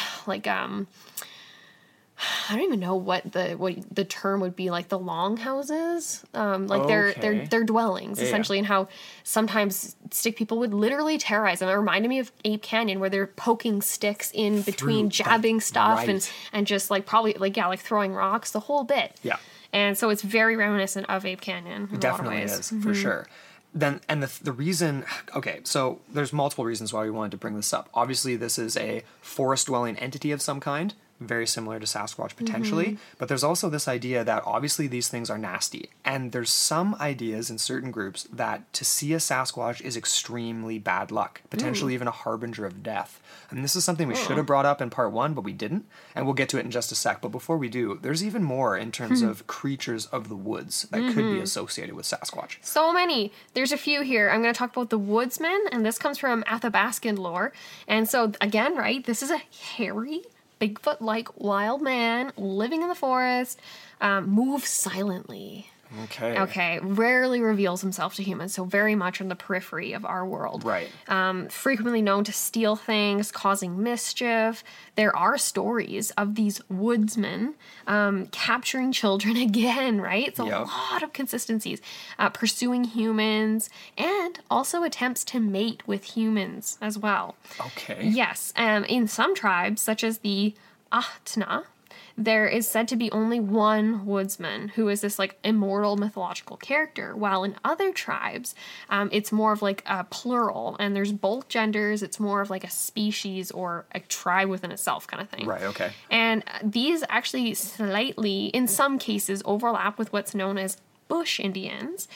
I don't even know what the term would be, like the longhouses, like Okay. their dwellings, Yeah. essentially, and how sometimes stick people would literally terrorize them. It reminded me of Ape Canyon, where they're poking sticks in between, jabbing stuff, right. and just like probably like throwing rocks, the whole bit. Yeah. And so it's very reminiscent of Ape Canyon. In Definitely a lot of ways. is, for sure. Then, and the reason, okay, so there's multiple reasons why we wanted to bring this up. Obviously, this is a forest-dwelling entity of some kind, very similar to Sasquatch potentially, but there's also this idea that obviously these things are nasty, and there's some ideas in certain groups that to see a Sasquatch is extremely bad luck, potentially even a harbinger of death. And this is something we should have brought up in part 1, but we didn't, and we'll get to it in just a sec. But before we do, there's even more in terms of creatures of the woods that could be associated with Sasquatch. So many. There's a few here. I'm going to talk about the woodsman, and this comes from Athabascan lore. And so, again, right, this is a hairy, Bigfoot-like wild man living in the forest, moves silently. Okay, rarely reveals himself to humans, so very much on the periphery of our world. Right. Frequently known to steal things, causing mischief. There are stories of these woodsmen capturing children again, right? So Yep. a lot of consistencies. Pursuing humans, and also attempts to mate with humans as well. Okay. Yes, in some tribes, such as the Ahtna, there is said to be only one woodsman who is this like immortal mythological character, while in other tribes, it's more of like a plural, and there's both genders. It's more of like a species or a tribe within itself kind of thing. Right, okay. And these actually slightly, in some cases, overlap with what's known as Bush Indians.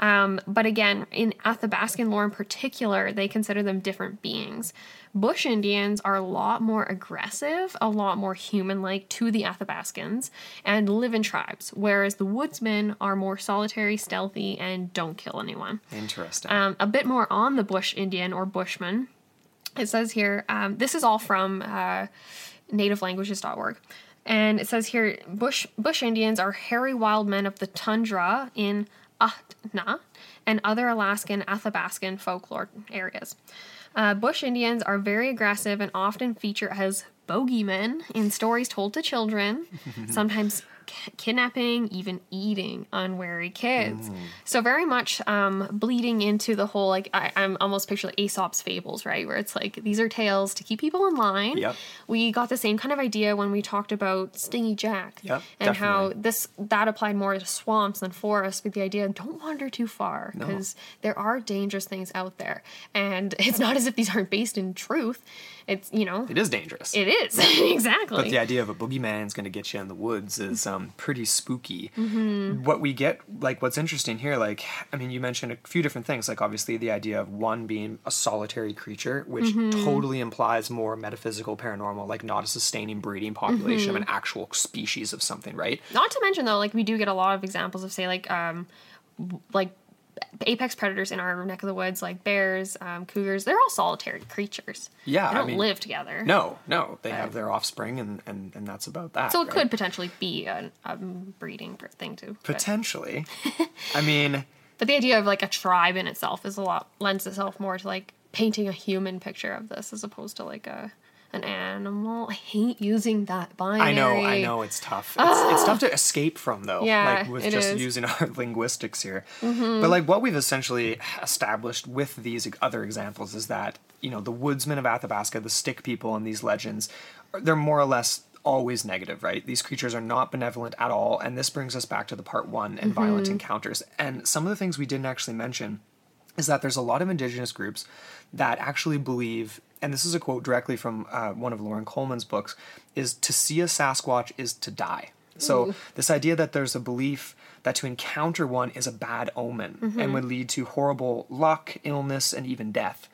But again, in Athabascan lore in particular, they consider them different beings. Bush Indians are a lot more aggressive, a lot more human-like to the Athabascans, and live in tribes, whereas the woodsmen are more solitary, stealthy, and don't kill anyone. Interesting. A bit more on the Bush Indian or Bushman. It says here, this is all from nativelanguages.org. And it says here, bush Indians are hairy wild men of the tundra in Ahtna and other Alaskan Athabascan folklore areas. Bush Indians are very aggressive and often feature as bogeymen in stories told to children, sometimes kidnapping, even eating unwary kids. So very much bleeding into the whole, like, I'm almost picturing like Aesop's fables, right? Where it's like, these are tales to keep people in line. Yep. We got the same kind of idea when we talked about Stingy Jack. Yep, and how definitely. that applied more to swamps than forests, with the idea of don't wander too far, because there are dangerous things out there. And it's not as if these aren't based in truth. It's, you know. It is dangerous. It is, exactly. But the idea of a boogeyman's going to get you in the woods is pretty spooky. What we get, like, what's interesting here, like, I mean, you mentioned a few different things, like, obviously the idea of one being a solitary creature, which totally implies more metaphysical paranormal, like not a sustaining breeding population of an actual species of something, right? Not to mention, though, like, we do get a lot of examples of, say, like apex predators in our neck of the woods, like bears, cougars. They're all solitary creatures. Yeah, they don't I mean, live together. No, they have their offspring, and that's about that. So it right? could potentially be a breeding thing too. Potentially. I mean, but the idea of like a tribe in itself lends itself more to like painting a human picture of this as opposed to like an animal. I hate using that binary. I know, it's tough. It's tough to escape from, though. Yeah, like with it just is. using our linguistics here. But like what we've essentially established with these other examples is that, you know, the woodsmen of Athabasca, the stick people in these legends, they're more or less always negative, right? These creatures are not benevolent at all, and this brings us back to the part 1 and violent encounters. And some of the things we didn't actually mention is that there's a lot of indigenous groups that actually believe, and this is a quote directly from one of Lauren Coleman's books, is to see a Sasquatch is to die. So this idea that there's a belief that to encounter one is a bad omen and would lead to horrible luck, illness, and even death.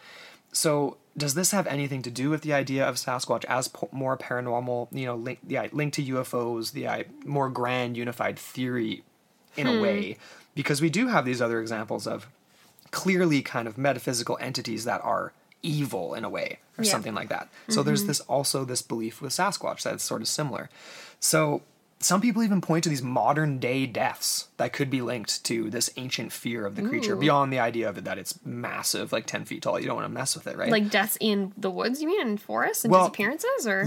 So does this have anything to do with the idea of Sasquatch as more paranormal, you know, linked to UFOs, the more grand unified theory in a way? Because we do have these other examples of clearly kind of metaphysical entities that are evil in a way or something like that. So there's this belief with Sasquatch that's sort of similar. So some people even point to these modern day deaths that could be linked to this ancient fear of the creature, beyond the idea of it that it's massive, like 10 feet tall. You don't want to mess with it, right? Like deaths in the woods, you mean, in forests and Well, disappearances, or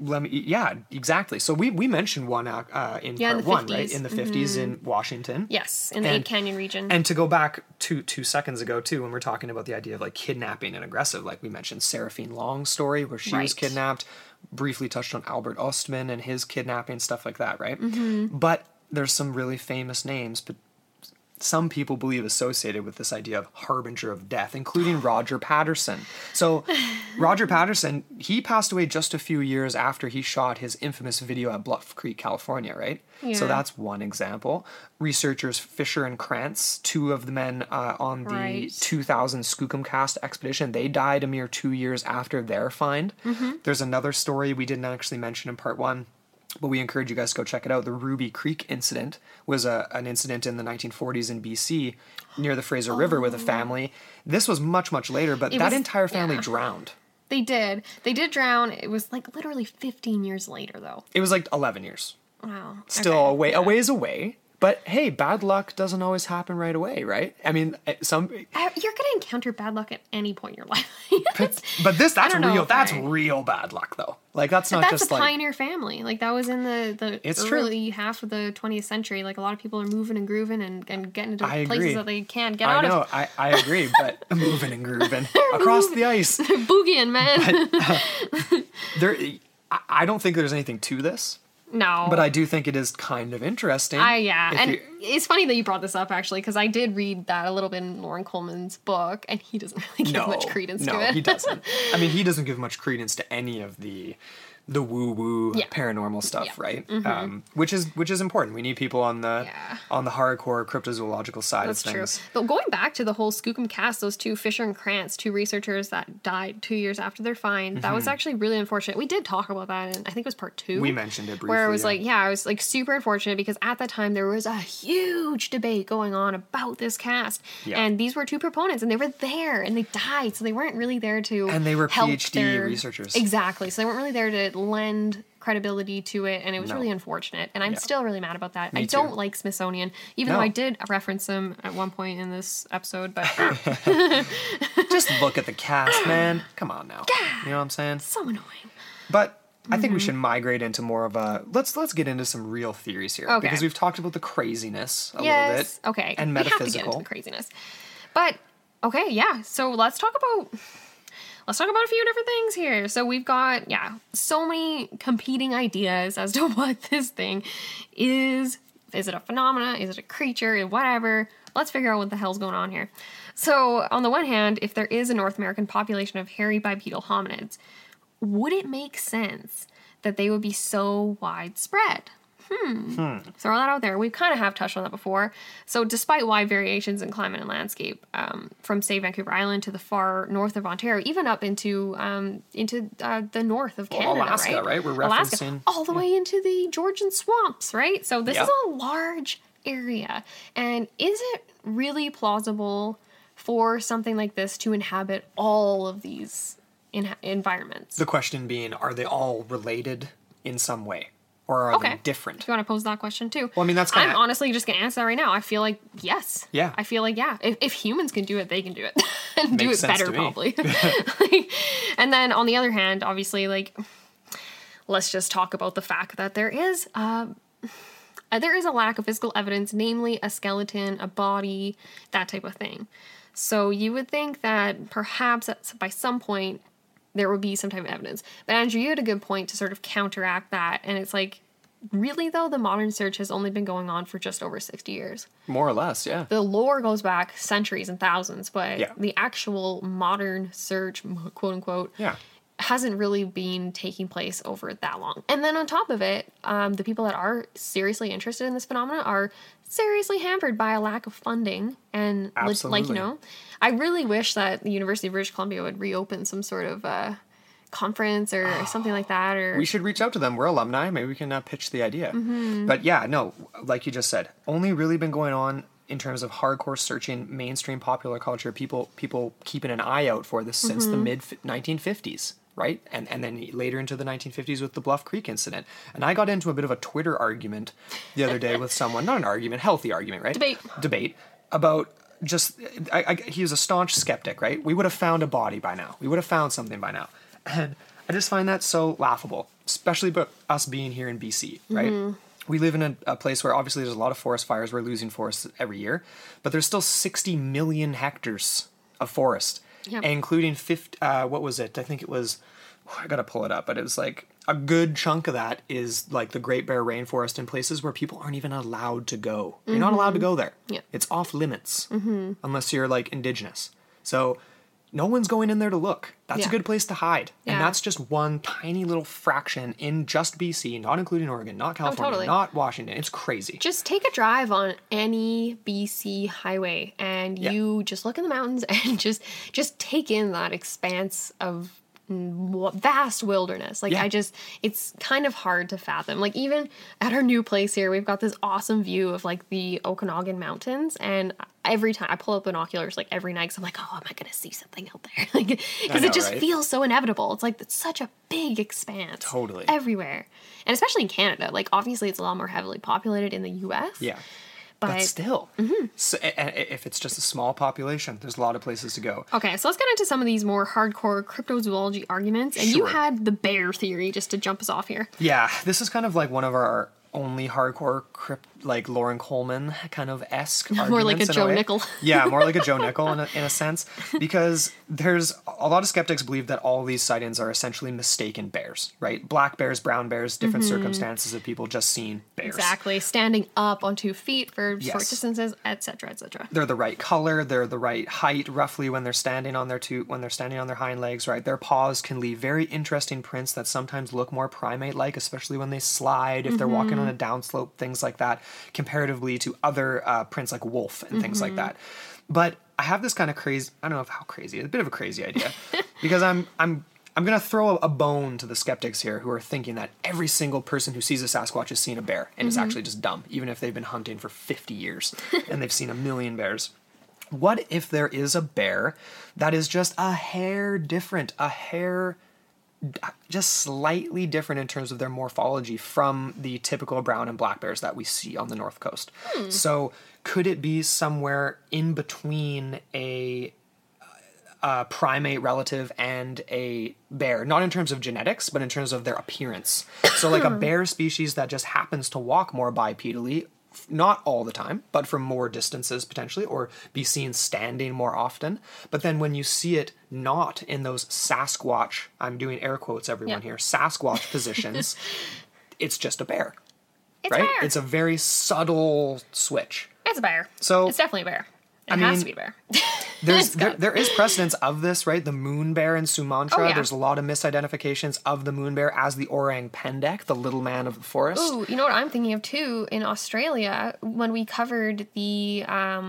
yeah, exactly. So we mentioned one in part in the 1, 50s. right? In the 50s in Washington. yes, in the Ape Canyon region. And to go back two seconds ago too, when we're talking about the idea of like kidnapping and aggressive, like we mentioned Seraphine Long's story where she was Right. kidnapped, briefly touched on Albert Ostman and his kidnapping, stuff like that, right? But there's some really famous names, but some people believe associated with this idea of harbinger of death, including Roger Patterson. So Roger Patterson, he passed away just a few years after he shot his infamous video at Bluff Creek, California, right? Yeah. So that's one example. Researchers Fisher and Krantz, two of the men on the Right. 2000 Skookumcast expedition, they died a mere 2 years after their find. There's another story we didn't actually mention in part 1, but we encourage you guys to go check it out. The Ruby Creek incident was an incident in the 1940s in BC near the Fraser River with a family. This was much, much later, but that entire family drowned. They did drown. It was like literally 15 years later, though. It was like 11 years. Wow. Still a ways away. But hey, bad luck doesn't always happen right away, right? I mean, You're gonna encounter bad luck at any point in your life. but that's don't know real. if That's I- real bad luck, though. Like that's not That's just a like pioneer family. Like that was in the It's true. early half of the 20th century. Like a lot of people are moving and grooving and getting into I places agree. that they can't get I out know, of. I agree, but moving and grooving across the ice. Boogieing, man. I don't think there's anything to this. No. But I do think it is kind of interesting. Yeah. If And you- it's funny that you brought this up, actually, because I did read that a little bit in Lauren Coleman's book, and he doesn't really give much credence to it. he doesn't. I mean, he doesn't give much credence to any of the the woo-woo Yeah. paranormal stuff, Yeah. right? Which is important. We need people on the hardcore cryptozoological side That's of true. things. But going back to the whole Skookum cast, those two, Fisher and Krantz, two researchers that died 2 years after their find, that was actually really unfortunate. We did talk about that, and I think it was part 2. We mentioned it briefly. Where it was yeah. it was like super unfortunate because at that time there was a huge debate going on about this cast. Yeah. And these were two proponents, and they were there, and they died, so they weren't really there to And they were help PhD researchers. Exactly. So they weren't really there to lend credibility to it, and it was No. really unfortunate, and I'm Yeah. still really mad about that. Me I don't too. like Smithsonian, even No. though I did reference them at one point in this episode, but Just look at the cast, man. Come on now. You know what I'm saying? so annoying. But I think we Mm-hmm. should migrate into more of a let's get into some real theories here. Okay. Because we've talked about the craziness a little Yes. bit. Okay. And We have to get metaphysical. into the craziness. But okay, yeah. So let's talk about a few different things here. So we've got so many competing ideas as to what this thing is. Is it a phenomena? Is it a creature? Whatever. Let's figure out what the hell's going on here. So on the one hand, if there is a North American population of hairy bipedal hominids, would it make sense that they would be so widespread? Throw that out there. We kind of have touched on that before. So despite wide variations in climate and landscape, from say Vancouver Island to the far north of Ontario, even up into the north of Canada, Alaska, right? We're Alaska, referencing- all the way into the Georgian swamps, right? So this Yeah. is a large area. And is it really plausible for something like this to inhabit all of these environments? The question being, are they all related in some way? Or are they different? If you want to pose that question too. Well, I mean, that's kinda- I'm honestly just going to answer that right now. I feel like yes. Yeah. I feel like If humans can do it, they can do it. And do Makes it sense better to me. probably. And then on the other hand, obviously, like, let's just talk about the fact that there is a lack of physical evidence, namely a skeleton, a body, that type of thing. So you would think that perhaps by some point there would be some type of evidence. But Andrew, you had a good point to sort of counteract that. And it's like, really though, the modern search has only been going on for just over 60 years. More or less, yeah. The lore goes back centuries and thousands, but Yeah. the actual modern search, quote unquote, Yeah. hasn't really been taking place over that long. And then on top of it, the people that are seriously interested in this phenomena are seriously hampered by a lack of funding. And like, Absolutely. I really wish that the University of British Columbia would reopen some sort of conference or something like that. Or We should reach out to them. We're alumni. Maybe we can pitch the idea. But yeah, no, like you just said, only really been going on in terms of hardcore searching mainstream popular culture, people keeping an eye out for this since the mid 1950s, right? And then later into the 1950s with the Bluff Creek incident. And I got into a bit of a Twitter argument the other day with someone, not an argument, healthy argument, right? Debate about just, he was a staunch skeptic, right? We would have found a body by now. We would have found something by now. And I just find that so laughable, especially about us being here in BC, right? We live in a place where obviously there's a lot of forest fires. We're losing forests every year, but there's still 60 million hectares of forest, Yep. including 50, what was it? I think it was, I gotta pull it up, but it was like a good chunk of that is like the Great Bear Rainforest in places where people aren't even allowed to go. You're not allowed to go there. Yeah. It's off limits unless you're like indigenous. So no one's going in there to look. That's Yeah. a good place to hide. And Yeah. that's just one tiny little fraction in just BC, not including Oregon, not California, totally. not Washington. It's crazy. just take a drive on any BC highway and Yeah. you just look in the mountains and just take in that expanse of vast wilderness. Like Yeah. it's kind of hard to fathom. Like even at our new place here, we've got this awesome view of like the Okanagan Mountains, and every time I pull up binoculars, like every night, 'cause I'm like, oh, am I going to see something out there? Like, because know, it just right? feels so inevitable. It's like it's such a big expanse, Totally. everywhere, and especially in Canada. Like obviously, it's a lot more heavily populated in the U.S. Yeah. but still, so, if it's just a small population, there's a lot of places to go. Okay, so let's get into some of these more hardcore cryptozoology arguments. And you Sure. had the bear theory, just to jump us off here. Yeah, this is kind of like one of our only hardcore like Lauren Coleman kind of esque. More like a Joe Nickel. Yeah, more like a Joe Nickel in a sense, because there's a lot of skeptics believe that all these sightings are essentially mistaken bears, right? Black bears, brown bears, different circumstances of people just seeing bears. Exactly, standing up on 2 feet for short Yes. distances, etc., etc. They're the right color, they're the right height roughly when they're standing on their hind legs, right? Their paws can leave very interesting prints that sometimes look more primate-like, especially when they slide, if they're walking on a downslope, things like that, comparatively to other prints like wolf and things like that. But I have this kind of crazy, I don't know how crazy, a bit of a crazy idea, because I'm going to throw a bone to the skeptics here who are thinking that every single person who sees a Sasquatch has seen a bear and is actually just dumb, even if they've been hunting for 50 years and they've seen a million bears. What if there is a bear that is just a hair different, just slightly different in terms of their morphology from the typical brown and black bears that we see on the North Coast? So could it be somewhere in between a primate relative and a bear, not in terms of genetics, but in terms of their appearance? So like a bear species that just happens to walk more bipedally, not all the time, but from more distances potentially, or be seen standing more often. But then when you see it not in those Sasquatch, I'm doing air quotes everyone here, Sasquatch positions, it's just a bear. It's right? a bear. It's a very subtle switch. It's a bear. So it's definitely a bear. It has to be a bear. There is precedence of this, right? The moon bear in Sumatra. Oh, yeah. There's a lot of misidentifications of the moon bear as the orang pendek, the little man of the forest. Ooh, you know what I'm thinking of too? In Australia, when we covered the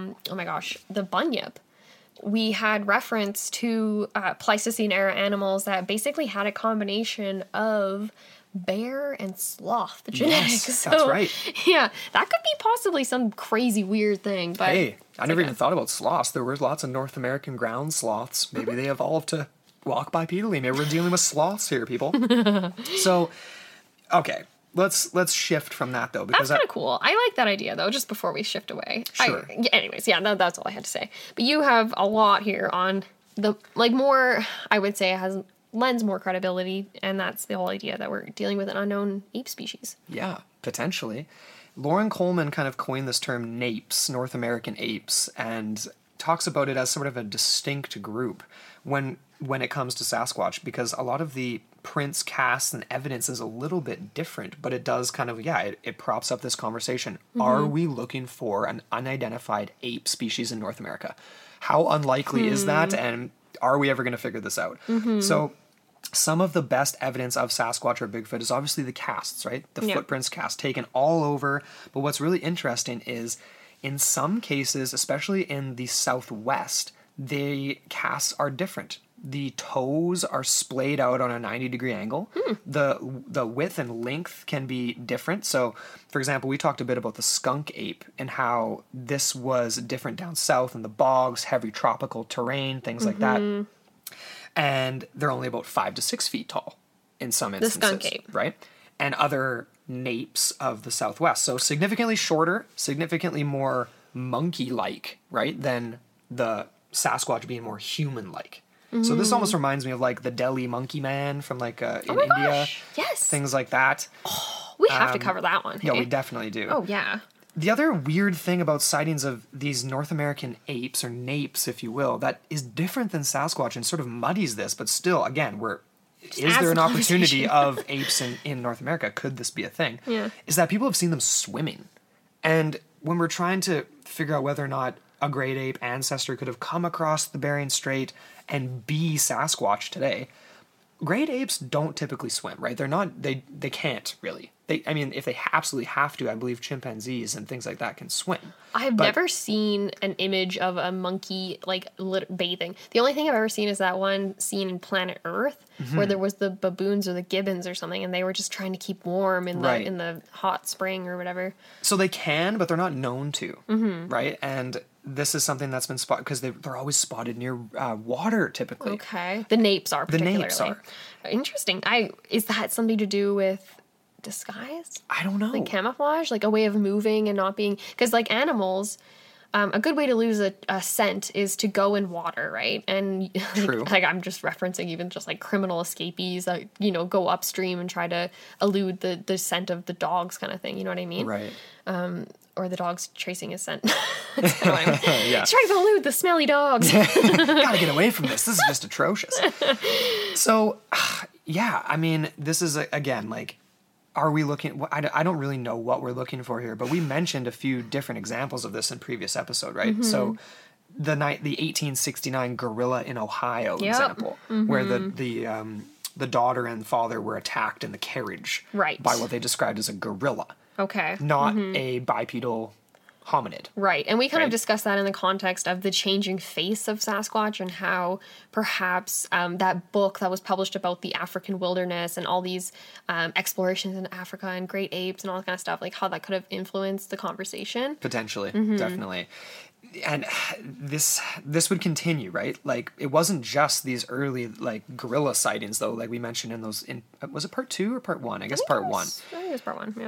the bunyip, we had reference to Pleistocene era animals that basically had a combination of bear and sloth, the genetics. Yes, so, that's right. Yeah, that could be possibly some crazy weird thing. But Hey, I never even thought about sloths. There were lots of North American ground sloths. Maybe they evolved to walk bipedally. Maybe we're dealing with sloths here, people. So, okay, let's shift from that though, because that's kind of cool. I like that idea though. Just before we shift away. Sure. Anyways, yeah, that's all I had to say. But you have a lot here on the more. I would say it lends more credibility, and that's the whole idea that we're dealing with an unknown ape species. Yeah, potentially. Lauren Coleman kind of coined this term NAPES, North American apes, and talks about it as sort of a distinct group when it comes to Sasquatch, because a lot of the prints, casts, and evidence is a little bit different, but it does kind of, it props up this conversation. Are we looking for an unidentified ape species in North America? How unlikely is that, and are we ever going to figure this out? So some of the best evidence of Sasquatch or Bigfoot is obviously the casts, right? The footprints cast taken all over. But what's really interesting is in some cases, especially in the Southwest, the casts are different. The toes are splayed out on a 90-degree angle. The width and length can be different. So, for example, we talked a bit about the skunk ape and how this was different down south in the bogs, heavy tropical terrain, things like that. And they're only about 5 to 6 feet tall in some instances. The skunk ape. Right? And other napes of the Southwest. So significantly shorter, significantly more monkey-like, right, than the Sasquatch being more human-like. So this almost reminds me of like the Delhi monkey man from like in India. Gosh. Yes. Things like that. We have to cover that one. Yeah, hey? we definitely do. Oh, yeah. The other weird thing about sightings of these North American apes, or napes, if you will, that is different than Sasquatch and sort of muddies this, but still, again, is there an opportunity of apes in North America? Could this be a thing? Yeah. Is that people have seen them swimming. And when we're trying to figure out whether or not a great ape ancestor could have come across the Bering Strait and be Sasquatch today, great apes don't typically swim, right? They're not, they can't really. If they absolutely have to, I believe chimpanzees and things like that can swim. I've never seen an image of a monkey bathing. The only thing I've ever seen is that one scene in Planet Earth where there was the baboons or the gibbons or something, and they were just trying to keep warm in the hot spring or whatever. So they can, but they're not known to, right? And this is something that's been spotted because they're always spotted near water typically. Okay, the napes are particularly. The napes are interesting. Is that something to do with disguise? I don't know. Like camouflage, like a way of moving and not being, because like animals, a good way to lose a scent is to go in water, right? And True. like I'm just referencing even just like criminal escapees that, go upstream and try to elude the scent of the dogs kind of thing. You know what I mean? Right. Or the dog's tracing his scent. That's kind of what I mean. Yeah. Trying to elude the smelly dogs. Gotta get away from this. This is just atrocious. So, yeah, I mean, this is, again, like, are we looking... I don't really know what we're looking for here, but we mentioned a few different examples of this in previous episode, right? So, the 1869 gorilla in Ohio example, where the daughter and father were attacked in the carriage Right. by what they described as a gorilla, Okay. not a bipedal hominid. Right. And we kind of Right. discussed that in the context of the changing face of Sasquatch and how perhaps that book that was published about the African wilderness and all these explorations in Africa and great apes and all that kind of stuff, like how that could have influenced the conversation. Potentially, definitely. And this would continue, right? Like, it wasn't just these early, like, gorilla sightings, though, like we mentioned in those, was it part 2 or part 1? I guess part 1. I think it was part 1, yeah.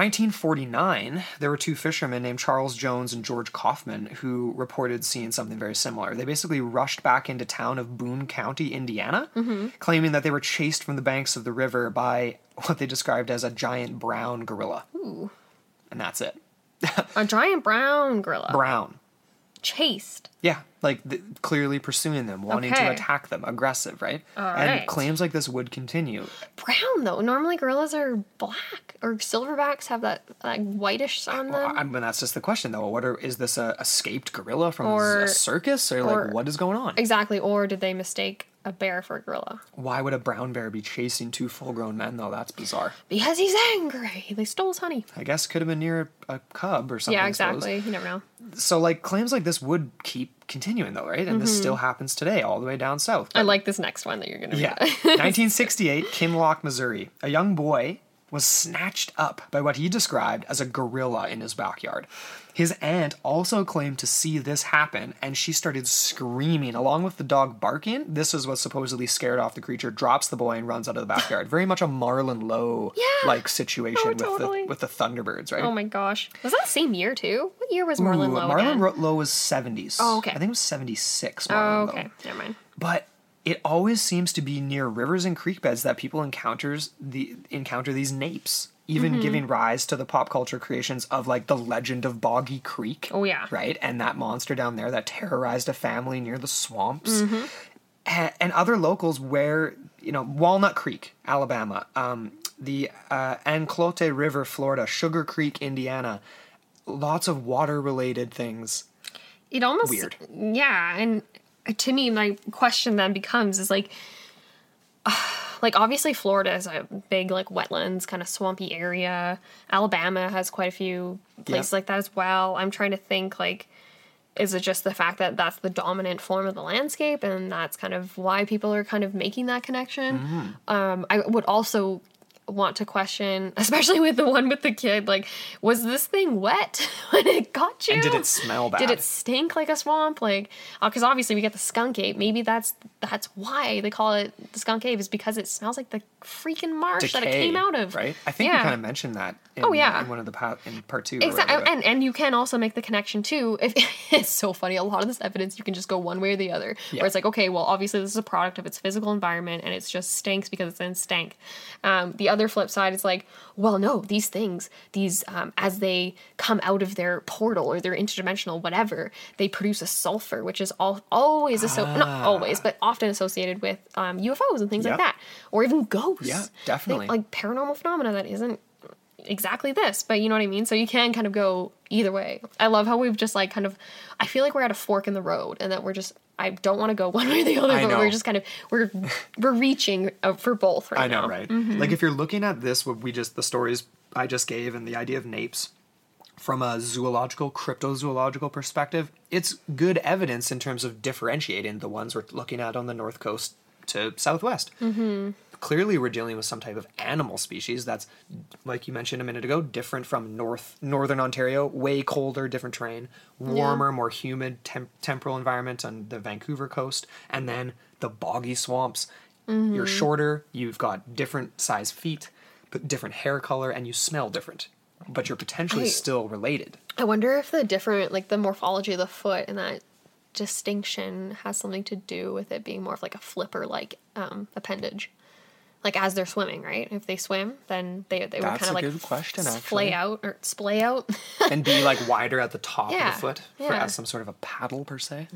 1949, there were 2 fishermen named Charles Jones and George Kaufman who reported seeing something very similar. They basically rushed back into town of Boone County, Indiana, claiming that they were chased from the banks of the river by what they described as a giant brown gorilla. Ooh. And that's it. A giant brown gorilla. Brown. Chased. Yeah, like clearly pursuing them, wanting to Okay. attack them, aggressive, right? All and right. claims like this would continue. Brown, though. Normally gorillas are black. Or silverbacks have that like whitish on them. I mean, that's just the question, though. Is this a escaped gorilla from Or- a circus, or like what is going on? Exactly. Or did they mistake a bear for a gorilla? Why would a brown bear be chasing 2 full-grown men, though? That's bizarre. Because he's angry. They stole his honey. I guess could have been near a cub or something. Yeah, I suppose. exactly. You never know. So, like, claims like this would keep continuing, though, right? And this still happens today, all the way down south. I like this next one that you're going to Yeah. read. 1968, Kinloch, Missouri. A young boy was snatched up by what he described as a gorilla in his backyard. His aunt also claimed to see this happen, and she started screaming along with the dog barking. This is what supposedly scared off the creature, drops the boy, and runs out of the backyard. Very much a Marlon Lowe like situation totally. with the Thunderbirds, right? Oh my gosh. Was that the same year too? What year was Marlon Lowe again? Marlon Lowe was 70s. Oh, okay. I think it was 76. Oh, Marlon okay. Lowe. Never mind. But it always seems to be near rivers and creek beds that people encounter these napes, even giving rise to the pop culture creations of like the legend of Boggy Creek. Oh, yeah. Right? And that monster down there that terrorized a family near the swamps. And other locals where, Walnut Creek, Alabama, the Anclote River, Florida, Sugar Creek, Indiana, lots of water-related things. It almost... Weird. Yeah, and to me, my question then becomes is like obviously Florida is a big like wetlands kind of swampy area. Alabama has quite a few places like that as well. I'm trying to think like, is it just the fact that that's the dominant form of the landscape and that's kind of why people are kind of making that connection? I would also want to question, especially with the one with the kid, like, was this thing wet when it got you? And did it smell bad? Did it stink like a swamp? Like, because obviously we get the skunk ape. Maybe that's why they call it the skunk ape, is because it smells like the freaking marsh that it came out of. Right? I think we kind of mentioned that in one of the in part 2. Exactly. And you can also make the connection too. If it's so funny, a lot of this evidence you can just go one way or the other. Yeah. Where it's like, okay, well, obviously this is a product of its physical environment and it just stinks because it's in stank. The other flip side is like, well, no, these things, as they come out of their portal or their interdimensional whatever, they produce a sulfur, which is always not always, but often associated with UFOs and things like that, or even ghosts. Yeah, definitely. Like paranormal phenomena that isn't exactly this, but you know what I mean? So you can kind of go either way. I love how we've just like kind of, I feel like we're at a fork in the road and that we're just, I don't want to go one way or the other, but we're just kind of, we're reaching for both right now. I know, right? Like if you're looking at this, the stories I just gave and the idea of napes from a cryptozoological perspective, it's good evidence in terms of differentiating the ones we're looking at on the north coast to southwest. Clearly we're dealing with some type of animal species that's, like you mentioned a minute ago, different from northern Ontario, way colder, different terrain, warmer, more humid temporal environment on the Vancouver coast, and then the boggy swamps. You're shorter, you've got different size feet, but different hair color, and you smell different. but you're potentially still related. I wonder if the different, like the morphology of the foot and that distinction has something to do with it being more of like a flipper-like appendage. Like as they're swimming, right? If they swim, then they would kind of like good question, splay out. And be like wider at the top of Yeah, the foot as some sort of a paddle per se.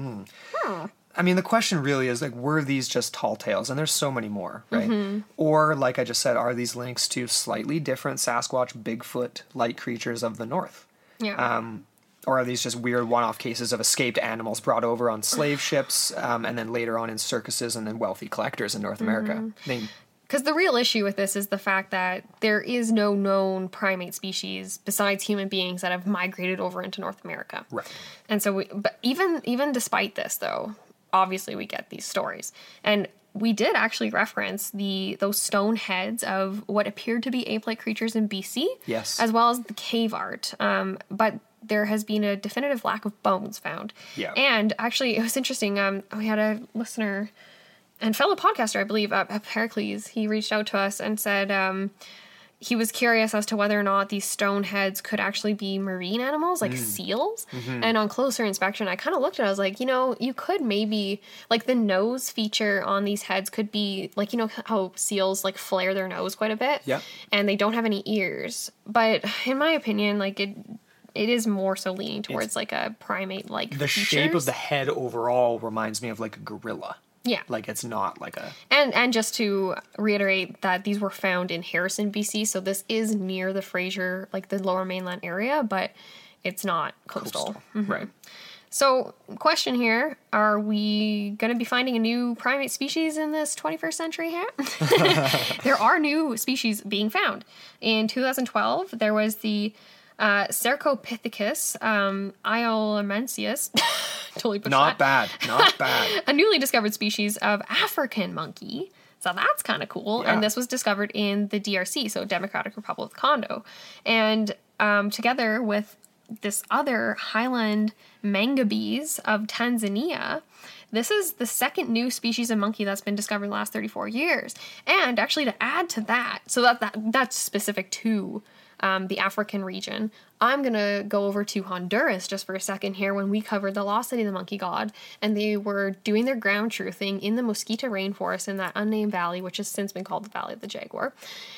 Hmm. I mean, the question really is like, were these just tall tales? And there's so many more, right? Or like I just said, are these links to slightly different Sasquatch, Bigfoot-like creatures of the north? Yeah. Or are these just weird one-off cases of escaped animals brought over on slave ships, and then later on in circuses and then wealthy collectors in North America? Because the real issue with this is the fact that there is no known primate species besides human beings that have migrated over into North America. Right. And so, but even despite this, though, obviously we get these stories, and we did actually reference those stone heads of what appeared to be ape-like creatures in BC. Yes. As well as the cave art. But there has been a definitive lack of bones found. Yeah. And actually, it was interesting. We had a listener and fellow podcaster, I believe, Pericles. He reached out to us and said he was curious as to whether or not these stone heads could actually be marine animals, like seals. And on closer inspection, I kind of looked at it. I was like, you could maybe, like the nose feature on these heads could be, like, how seals, like, flare their nose quite a bit. Yeah. And they don't have any ears. But in my opinion, like, it is more so leaning towards, like, a primate-like The features. shape of the head overall reminds me of like a gorilla. Yeah. Like it's not like a... And just to reiterate that these were found in Harrison, BC, so this is near the Fraser, like the Lower Mainland area, but it's not coastal. Right. So, question here, are we going to be finding a new primate species in this 21st century here? There are new species being found. In 2012, there was the Cercopithecus iolamensis. Totally butchered Not that. Not bad. A newly discovered species of African monkey. So that's kind of cool. Yeah. And this was discovered in the DRC, so Democratic Republic of Congo. And together with this other Highland mangabes of Tanzania, this is the second new species of monkey that's been discovered in the last 34 years. And actually to add to that, so that's specific to the African region, I'm going to go over to Honduras just for a second here when we covered the lost city of the monkey god, and they were doing their ground truthing in the Mosquito rainforest in that unnamed valley, which has since been called the Valley of the Jaguar,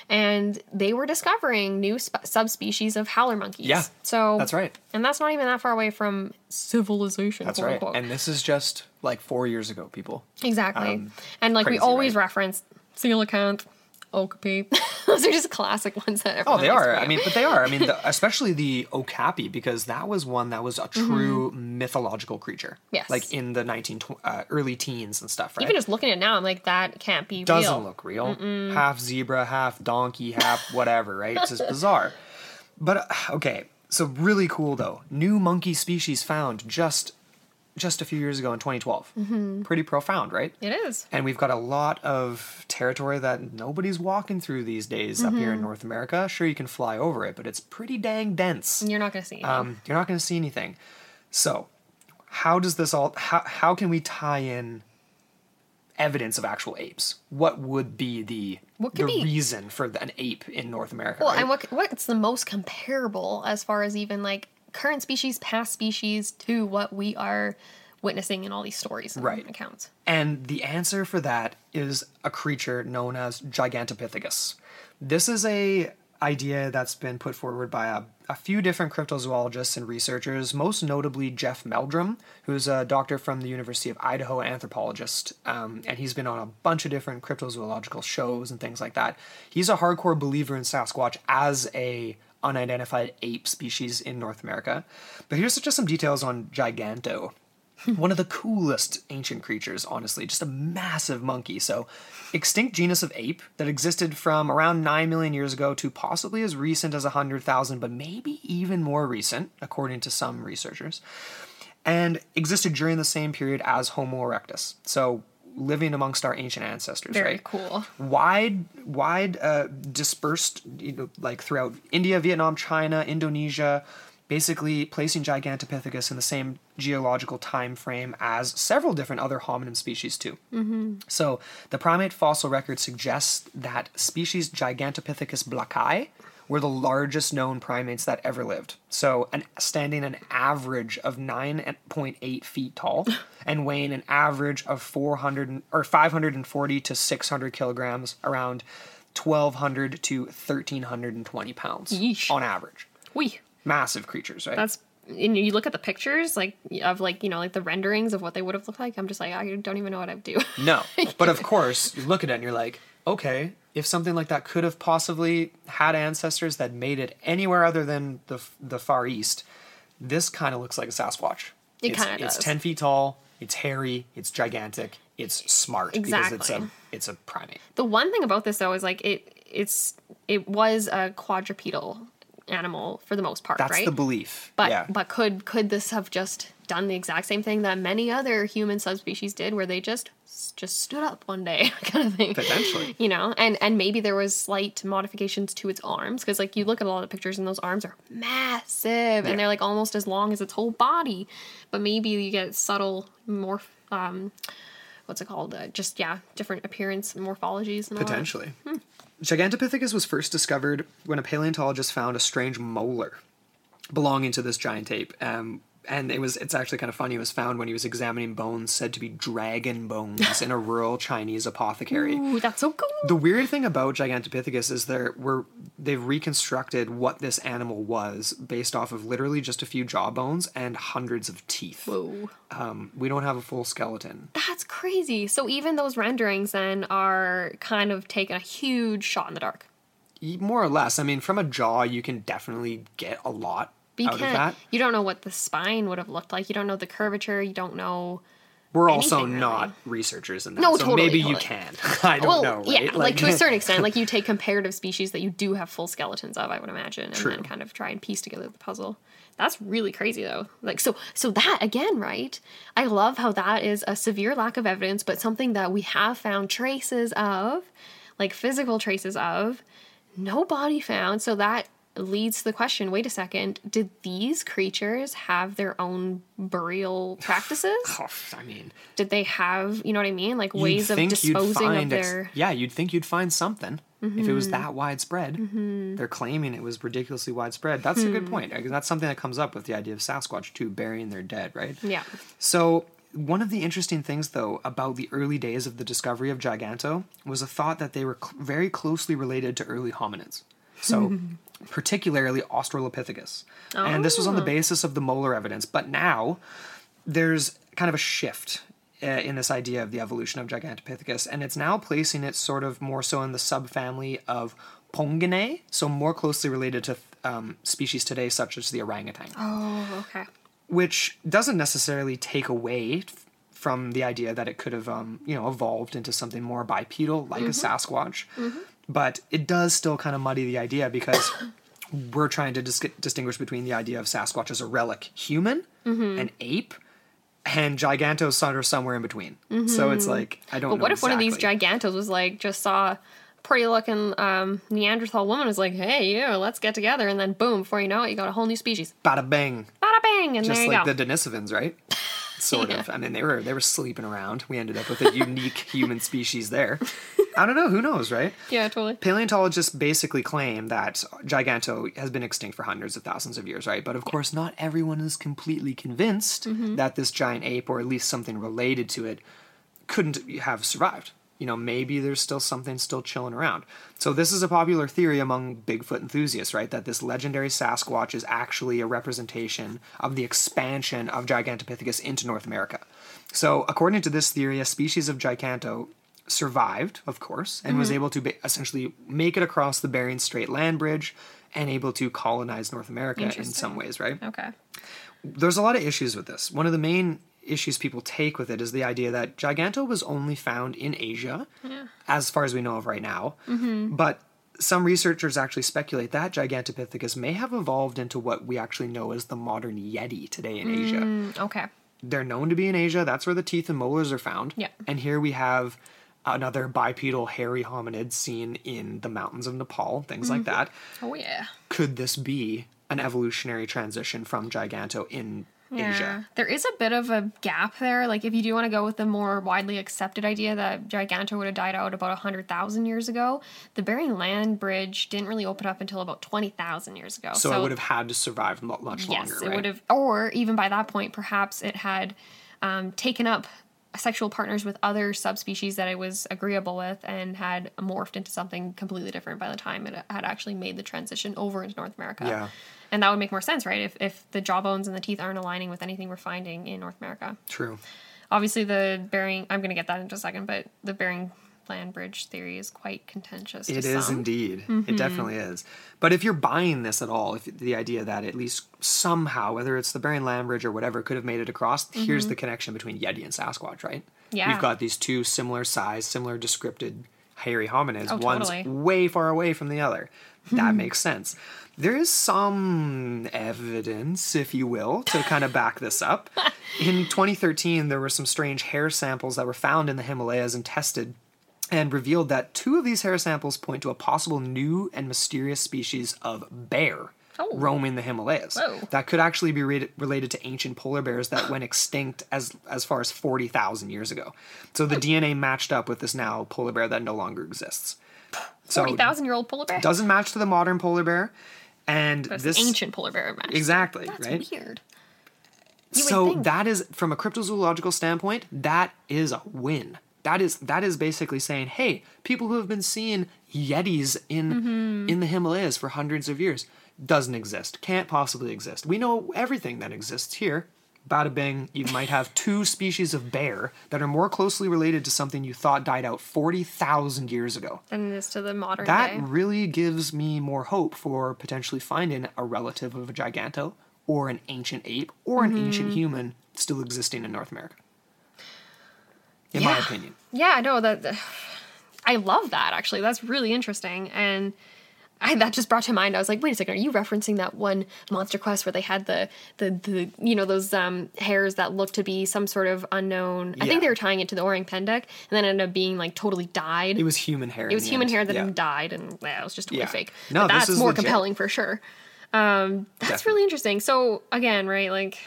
and they were discovering new subspecies of howler monkeys. Yeah, so that's right. And that's not even that far away from civilization. That's quote right. unquote. And this is just like 4 years ago, people. Exactly. And like we crazy, always right? reference coelacanth, okapi. Those are just classic ones that everyone They likes are. to I mean, but they are. I mean, especially the okapi, because that was one that was a true mythological creature. Yes. Like in the early teens and stuff, right? Even just looking at it now, I'm like, that can't be Doesn't real. look real. Half zebra, half donkey, half whatever, right? It's just bizarre. But, okay, so really cool, though. New monkey species found just a few years ago in 2012. Pretty profound, right? It is. And we've got a lot of territory that nobody's walking through these days up here in North America. Sure, you can fly over it, but it's pretty dang dense. You're not going to see anything. You're not going to see anything. So, how does this all... How can we tie in evidence of actual apes? What would be the reason for an ape in North America? Well, right? and what's the most comparable as far as even like current species, past species to what we are witnessing in all these stories and accounts? And the answer for that is a creature known as Gigantopithecus. This is a idea that's been put forward by a few different cryptozoologists and researchers, most notably Jeff Meldrum, who's a doctor from the University of Idaho, anthropologist, and he's been on a bunch of different cryptozoological shows and things like that. He's a hardcore believer in Sasquatch as a unidentified ape species in North America. But here's just some details on Giganto. One of the coolest ancient creatures, honestly, just a massive monkey. So, extinct genus of ape that existed from around 9 million years ago to possibly as recent as 100,000, but maybe even more recent, according to some researchers, and existed during the same period as Homo erectus. So, living amongst our ancient ancestors, Very right? cool. Wide dispersed, like throughout India, Vietnam, China, Indonesia, basically placing Gigantopithecus in the same geological time frame as several different other hominin species too. So the primate fossil record suggests that species Gigantopithecus blacki were the largest known primates that ever lived. So standing an average of 9.8 feet tall and weighing an average of 540 to 600 kilograms, around 1,200 to 1,320 pounds Yeesh. on average. Wee. Massive creatures, right? That's, and you look at the pictures, like, of, like, you know, like the renderings of what they would have looked like. I'm just like, I don't even know what I'd do. No. But of course, you look at it and you're like, okay, if something like that could have possibly had ancestors that made it anywhere other than the Far East, this kind of looks like a Sasquatch. It kind of does. It's 10 feet tall, it's hairy, it's gigantic, it's smart. Exactly. Because it's a primate. The one thing about this, though, is like it was a quadrupedal animal for the most part, That's right? the belief. But yeah. but could this have just done the exact same thing that many other human subspecies did, where they just stood up one day, kind of thing? Potentially. You know, and maybe there was slight modifications to its arms, because like you look at a lot of pictures and those arms are massive and they're like almost as long as its whole body. But maybe you get subtle what's it called? Different appearance morphologies and all Potentially. Gigantopithecus was first discovered when a paleontologist found a strange molar belonging to this giant ape. And it's actually kind of funny. It was found when he was examining bones said to be dragon bones in a rural Chinese apothecary. Ooh, that's so cool. The weird thing about Gigantopithecus is they've reconstructed what this animal was based off of literally just a few jaw bones and hundreds of teeth. Whoa. We don't have a full skeleton. That's crazy. So even those renderings then are kind of taking a huge shot in the dark. More or less. I mean, from a jaw, you can definitely get a lot out of that. You don't know what the spine would have looked like. You don't know the curvature. You don't know. We're also anything, not really. researchers in that. No, so totally, maybe totally. you can. I don't know, right? Yeah, like to a certain extent. Like you take comparative species that you do have full skeletons of, I would imagine, and True. then kind of try and piece together the puzzle. That's really crazy, though. Like, so that, again, right? I love how that is a severe lack of evidence, but something that we have found traces of, like physical traces of, no body found. So that leads to the question, wait a second, did these creatures have their own burial practices? I mean, Did they have, you know what I mean? Like ways of you'd disposing of their... you'd think you'd find something if it was that widespread. They're claiming it was ridiculously widespread. That's a good point. That's something that comes up with the idea of Sasquatch too, burying their dead, right? Yeah. So one of the interesting things, though, about the early days of the discovery of Giganto was a thought that they were very closely related to early hominids. So particularly Australopithecus. And this was on the basis of the molar evidence. But now there's kind of a shift in this idea of the evolution of Gigantopithecus, and it's now placing it sort of more so in the subfamily of Ponginae, so more closely related to species today such as the orangutan. Oh, okay. Which doesn't necessarily take away from the idea that it could have evolved into something more bipedal like a Sasquatch. But it does still kind of muddy the idea, because we're trying to distinguish between the idea of Sasquatch as a relic human, an ape, and Giganto's sort of somewhere in between. So it's like, I don't know. But what if one of these exactly. gigantos was like, just saw a pretty looking Neanderthal woman, was like, hey, let's get together, and then boom, before you know it, you got a whole new species. Bada bang. Bada bang, and Just there you like go. the Denisovans, right? Sort of. I mean, they were sleeping around. We ended up with a unique human species there. I don't know. Who knows, right? Yeah, totally. Paleontologists basically claim that Giganto has been extinct for hundreds of thousands of years, right? But of course, not everyone is completely convinced that this giant ape, or at least something related to it, couldn't have survived. Maybe there's still something still chilling around. So this is a popular theory among Bigfoot enthusiasts, right? That this legendary Sasquatch is actually a representation of the expansion of Gigantopithecus into North America. So according to this theory, a species of Giganto survived, of course, and was able to essentially make it across the Bering Strait land bridge and able to colonize North America in some ways, right? Okay. There's a lot of issues with this. One of the main issues people take with it is the idea that Giganto was only found in Asia, as far as we know of right now. But some researchers actually speculate that Gigantopithecus may have evolved into what we actually know as the modern Yeti today in Asia. Okay. They're known to be in Asia. That's where the teeth and molars are found. Yeah. And here we have another bipedal hairy hominid seen in the mountains of Nepal, things like that. Oh, yeah. Could this be an evolutionary transition from Giganto in Asia. There is a bit of a gap there. Like, if you do want to go with the more widely accepted idea that Giganto would have died out about 100,000 years ago, the Bering Land Bridge didn't really open up until about 20,000 years ago. So it would have had to survive much longer, yes, it right? would have, or even by that point, perhaps it had taken up sexual partners with other subspecies that it was agreeable with and had morphed into something completely different by the time it had actually made the transition over into North America. Yeah. And that would make more sense, right? If the jawbones and the teeth aren't aligning with anything we're finding in North America. True. Obviously, the Bering, I'm going to get that in just a second, but the Bering Land Bridge theory is quite contentious. It is indeed. It definitely is. But if you're buying this at all, if the idea that at least somehow, whether it's the Bering Land Bridge or whatever, could have made it across, here's the connection between Yeti and Sasquatch, right? Yeah. We've got these two similar size, similar descripted hairy hominids. Oh, One's totally. way far away from the other. That makes sense. There is some evidence, if you will, to kind of back this up. In 2013, there were some strange hair samples that were found in the Himalayas and tested, and revealed that 2 of these hair samples point to a possible new and mysterious species of bear roaming the Himalayas. Whoa. That could actually be related to ancient polar bears that went extinct as far as 40,000 years ago. So the DNA matched up with this now polar bear that no longer exists. So 40,000-year-old polar bear? doesn't match to the modern polar bear, and That's this an ancient polar bear match. exactly That's right. weird. You would So think. that is, from a cryptozoological standpoint, that is a win. That is basically saying, hey, people who have been seeing yetis in the Himalayas for hundreds of years doesn't exist, can't possibly exist. We know everything that exists here. Bada bing, you might have 2 species of bear that are more closely related to something you thought died out 40,000 years ago. Than it is to the modern That day. really gives me more hope for potentially finding a relative of a giganto or an ancient ape or an ancient human still existing in North America. In my opinion. Yeah, no, that I love that, actually. That's really interesting. And that just brought to mind, I was like, wait a second, are you referencing that one Monster Quest where they had the those hairs that looked to be some sort of unknown, I Yeah. think they were tying it to the orang pendek, and then it ended up being like totally dyed. It was human hair. It was human hair that yeah. had died, and yeah, it was just totally Yeah. fake. No, but this that's is more legit. compelling for sure. That's Definitely. really interesting. So again, right, like,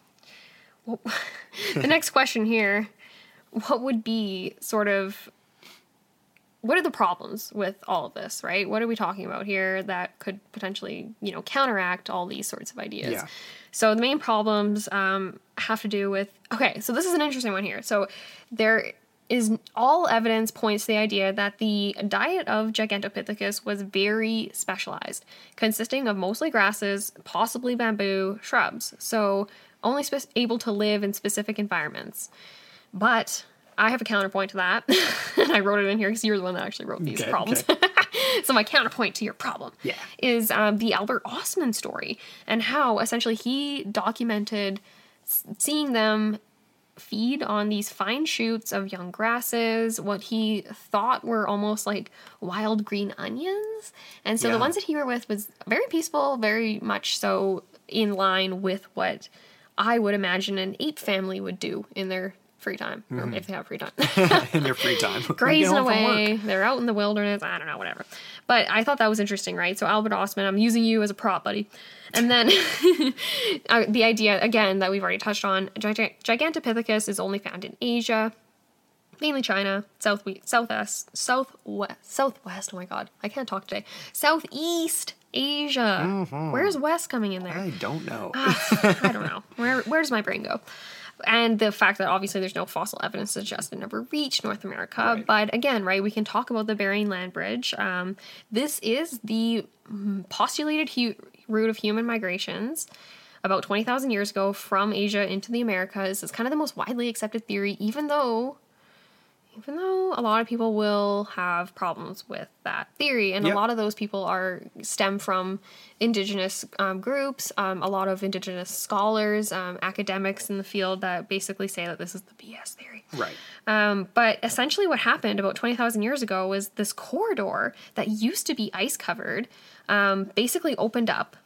the next question here, what would be sort of, what are the problems with all of this, right? What are we talking about here that could potentially, counteract all these sorts of ideas? Yeah. So the main problems have to do with, okay, so this is an interesting one here. So there is, all evidence points to the idea that the diet of Gigantopithecus was very specialized, consisting of mostly grasses, possibly bamboo, shrubs. So only able to live in specific environments. But I have a counterpoint to that. And I wrote it in here because you're the one that actually wrote these problems. Okay. So my counterpoint to your problem is the Albert Ostman story, and how essentially he documented seeing them feed on these fine shoots of young grasses, what he thought were almost like wild green onions. And so the ones that he were with was very peaceful, very much so in line with what I would imagine an ape family would do in their free time, or if they have free time. in their free time. Grazing Get home from away, work. they're out in the wilderness, I don't know, whatever. But I thought that was interesting, right? So Albert Ostman, I'm using you as a prop, buddy. And then the idea, again, that we've already touched on, Gigantopithecus is only found in Asia, mainly China, southwest, oh my god, I can't talk today, Southeast Asia. Where's West coming in there? I don't know. I don't know. Where does my brain go? And the fact that obviously there's no fossil evidence to suggest it never reached North America. Right. But again, right, we can talk about the Bering Land Bridge. This is the postulated route of human migrations about 20,000 years ago from Asia into the Americas. It's kind of the most widely accepted theory, even though a lot of people will have problems with that theory, and a lot of those people stem from indigenous groups, a lot of indigenous scholars, academics in the field that basically say that this is the BS theory. Right. But essentially what happened about 20,000 years ago was this corridor that used to be ice covered basically opened up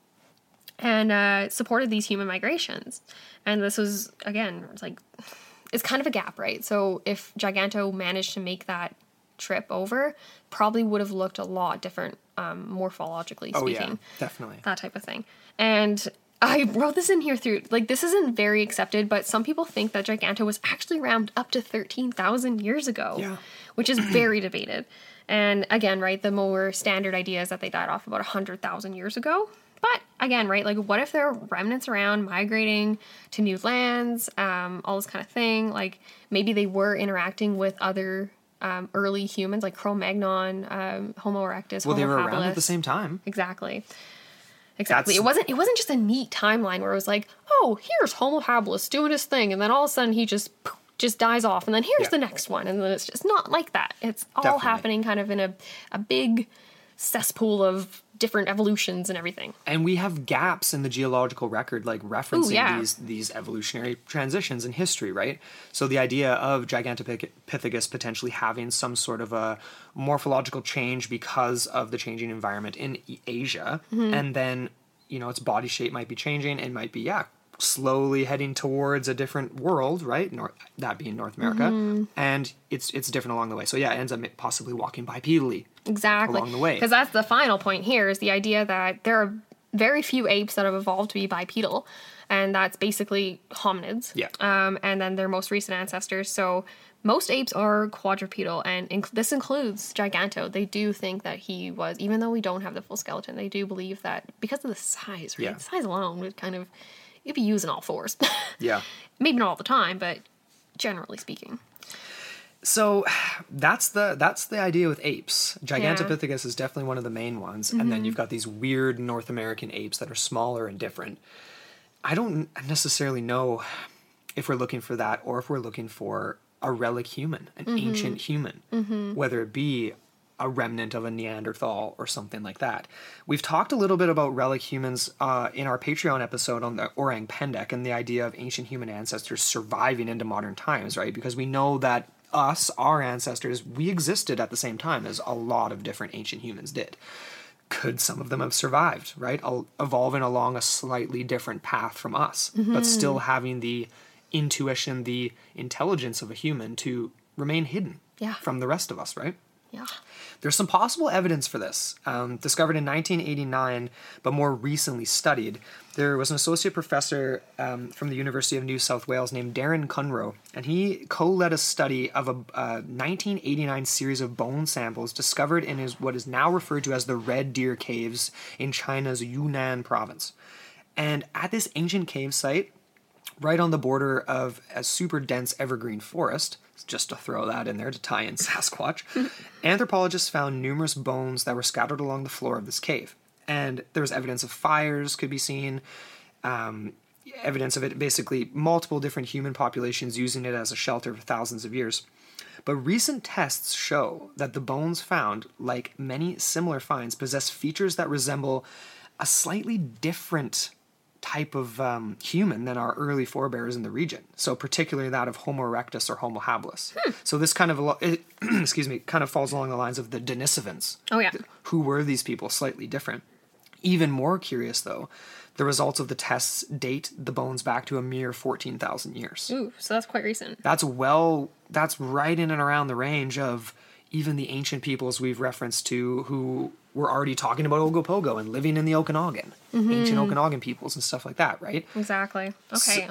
and supported these human migrations. And this was, again, it's kind of a gap, right? So if Giganto managed to make that trip over, probably would have looked a lot different morphologically speaking. Oh yeah, definitely. That type of thing. And I wrote this in here through, like, this isn't very accepted, but some people think that Giganto was actually around up to 13,000 years ago, Yeah. which is very debated. And again, right, the more standard idea is that they died off about 100,000 years ago. But again, right, like, what if there are remnants around migrating to new lands, all this kind of thing? Like, maybe they were interacting with other early humans, like Cro-Magnon, Homo erectus, Well, Homo they were habilis. around at the same time. Exactly. That's- It wasn't just a neat timeline where it was like, oh, here's Homo habilis doing his thing, and then all of a sudden he just dies off, and then here's Yeah. the next one, and then it's just not like that. It's all Definitely. happening kind of in a big cesspool of different evolutions and everything. And we have gaps in the geological record, like referencing yeah. these evolutionary transitions in history, right? So the idea of Gigantopithecus potentially having some sort of a morphological change because of the changing environment in Asia, and then, you know, its body shape might be changing and might be, slowly heading towards a different world, right? That being North America, and it's different along the way. So yeah, it ends up possibly walking bipedally. Exactly. Along the way. Because that's the final point here, is the idea that there are very few apes that have evolved to be bipedal, and that's basically hominids. Yeah. And then their most recent ancestors. So most apes are quadrupedal, and this includes Giganto. They do think that he was, even though we don't have the full skeleton, they do believe that because of the size, right? Yeah. The size alone would kind of, you'd be using all fours. Yeah. Maybe not all the time, but generally speaking. So that's the idea with apes. Gigantopithecus is definitely one of the main ones, and then you've got these weird North American apes that are smaller and different. I don't necessarily know if we're looking for that or if we're looking for a relic human, an ancient human, whether it be a remnant of a Neanderthal or something like that. We've talked a little bit about relic humans in our Patreon episode on the Orang Pendek and the idea of ancient human ancestors surviving into modern times, right? Because we know that our ancestors, we existed at the same time as a lot of different ancient humans did. Could some of them have survived, right? Evolving along a slightly different path from us, but still having the intuition, the intelligence of a human to remain hidden from the rest of us, right? Yeah. There's some possible evidence for this, discovered in 1989, but more recently studied. There was an associate professor from the University of New South Wales named Darren Cunroe, and he co-led a study of a 1989 series of bone samples discovered in what is now referred to as the Red Deer Caves in China's Yunnan province. And at this ancient cave site, right on the border of a super dense evergreen forest, just to throw that in there to tie in Sasquatch, anthropologists found numerous bones that were scattered along the floor of this cave. And there was evidence of fires could be seen, evidence of it, basically multiple different human populations using it as a shelter for thousands of years. But recent tests show that the bones found, like many similar finds, possess features that resemble a slightly different type of human than our early forebears in the region. So particularly that of Homo erectus or Homo habilis. So this kind of, kind of falls along the lines of the Denisovans. Oh, yeah. Who were these people? Slightly different. Even more curious, though, the results of the tests date the bones back to a mere 14,000 years. Ooh, so that's quite recent. That's right in and around the range of even the ancient peoples we've referenced to who were already talking about Ogopogo and living in the Okanagan. Ancient Okanagan peoples and stuff like that, right? Exactly. Okay,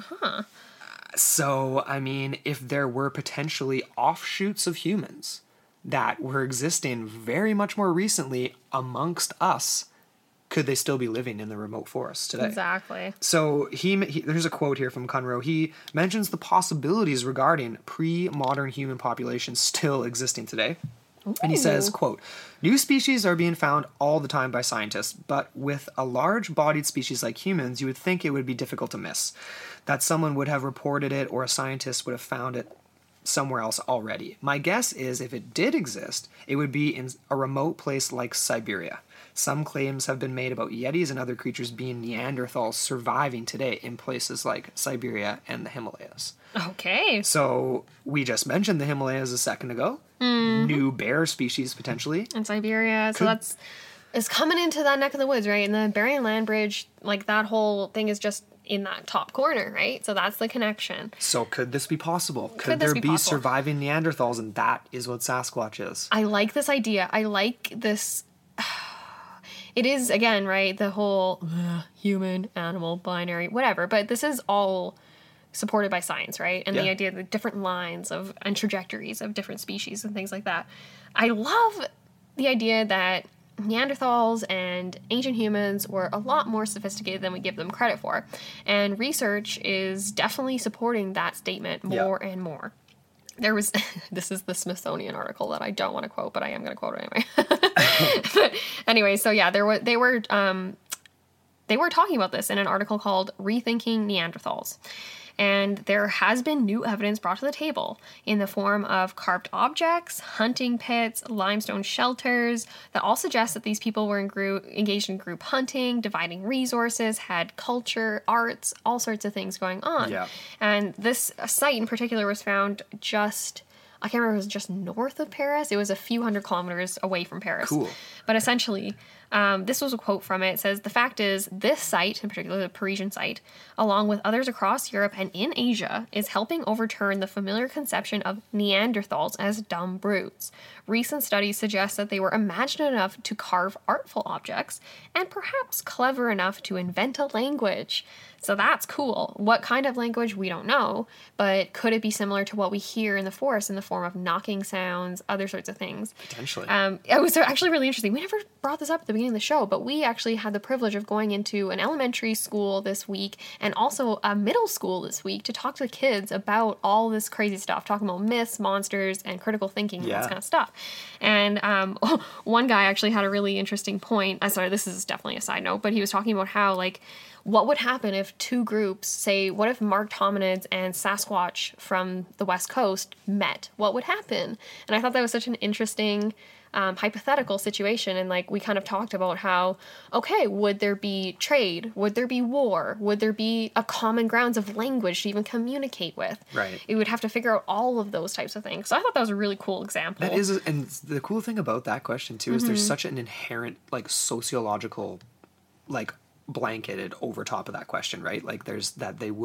So, I mean, if there were potentially offshoots of humans that were existing very much more recently amongst us, could they still be living in the remote forests today? Exactly. So there's a quote here from Cunroe. He mentions the possibilities regarding pre-modern human populations still existing today. Ooh. And he says, quote, "New species are being found all the time by scientists, but with a large-bodied species like humans, you would think it would be difficult to miss. That someone would have reported it or a scientist would have found it somewhere else already. My guess is if it did exist, it would be in a remote place like Siberia. Some claims have been made about Yetis and other creatures being Neanderthals surviving today in places like Siberia and the Himalayas." Okay. So we just mentioned the Himalayas a second ago. New bear species potentially. In Siberia. So it's coming into that neck of the woods, right? And the Bering Land Bridge, like that whole thing is just in that top corner, right? So that's the connection. So could this be possible? Could this there be be possible? surviving Neanderthals, and that is what Sasquatch is? I like this idea. I like this. it is, again, right, the whole human, animal, binary, whatever. But this is all supported by science, right? And the idea of the different lines and trajectories of different species and things like that. I love the idea that Neanderthals and ancient humans were a lot more sophisticated than we give them credit for. And research is definitely supporting that statement more and more. There was, this is the Smithsonian article that I don't want to quote, but I am going to quote it anyway. But anyway, so yeah, they were talking about this in an article called Rethinking Neanderthals. And there has been new evidence brought to the table in the form of carved objects, hunting pits, limestone shelters that all suggest that these people were engaged in group hunting, dividing resources, had culture, arts, all sorts of things going on. Yeah. And this site in particular was found I can't remember if it was just north of Paris. It was a few hundred kilometers away from Paris. Cool. But essentially, this was a quote from it. It says, "The fact is, this site, in particular the Parisian site, along with others across Europe and in Asia, is helping overturn the familiar conception of Neanderthals as dumb brutes. Recent studies suggest that they were imaginative enough to carve artful objects and perhaps clever enough to invent a language." So that's cool. What kind of language, we don't know, but could it be similar to what we hear in the forest in the form of knocking sounds, other sorts of things? Potentially. It was actually really interesting. We never brought this up at the beginning of the show, but we actually had the privilege of going into an elementary school this week and also a middle school this week to talk to the kids about all this crazy stuff, talking about myths, monsters, and critical thinking and this kind of stuff. And one guy actually had a really interesting point. Sorry, this is definitely a side note, but he was talking about how, like, what would happen if two groups, say, what if marked hominids and Sasquatch from the West Coast met? What would happen? And I thought that was such an interesting hypothetical situation. And like we kind of talked about how, okay, would there be trade? Would there be war? Would there be a common grounds of language to even communicate with? Right. You would have to figure out all of those types of things. So I thought that was a really cool example. That is, and the cool thing about that question too is there's such an inherent like sociological like blanketed over top of that question, right? Like there's that there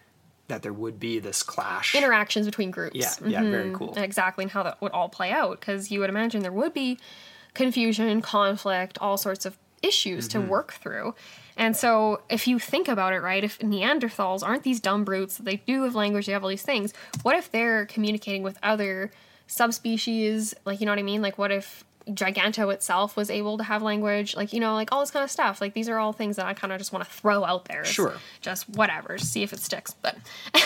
would be this clash. Interactions between groups. Yeah, very cool. Exactly, and how that would all play out, because you would imagine there would be confusion, conflict, all sorts of issues to work through. And so if you think about it, right, if Neanderthals aren't these dumb brutes, they do have language, they have all these things, what if they're communicating with other subspecies? Like, you know what I mean? Like, what if Giganto itself was able to have language, like, you know, like all this kind of stuff. Like, these are all things that I kind of just want to throw out there. Sure. Just whatever, see if it sticks. But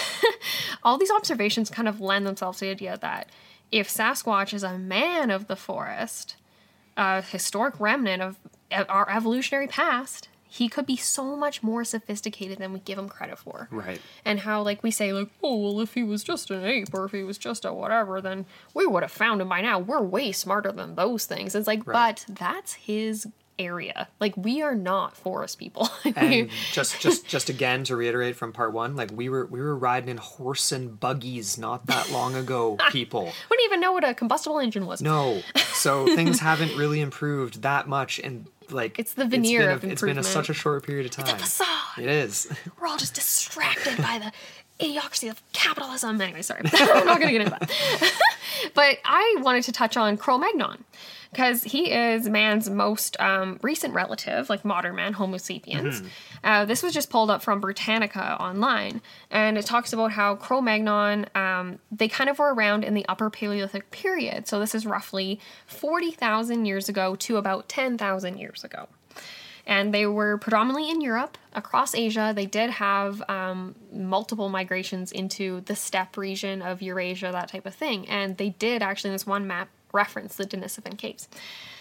all these observations kind of lend themselves to the idea that if Sasquatch is a man of the forest, a historic remnant of our evolutionary past, he could be so much more sophisticated than we give him credit for. Right. And how, like, we say, like, oh, well, if he was just an ape or if he was just a whatever, then we would have found him by now. We're way smarter than those things. It's like, but that's his area. Like, we are not forest people. And just again to reiterate from part one, like we were riding in horse and buggies not that long ago, people. Wouldn't even know what a combustible engine was. No. So things haven't really improved that much, and like it's the veneer of It's improvement. been such a short period of time. It's a facade. It is. We're all just distracted by the idiocracy of capitalism. Anyway, sorry. I'm not going to get into that. But I wanted to touch on Cro-Magnon, because he is man's most recent relative, like modern man, Homo sapiens. This was just pulled up from Britannica online, and it talks about how Cro-Magnon, they kind of were around in the Upper Paleolithic period. So this is roughly 40,000 years ago to about 10,000 years ago. And they were predominantly in Europe, across Asia. They did have multiple migrations into the steppe region of Eurasia, that type of thing. And they did actually, in this one map, reference the Denisovan Caves.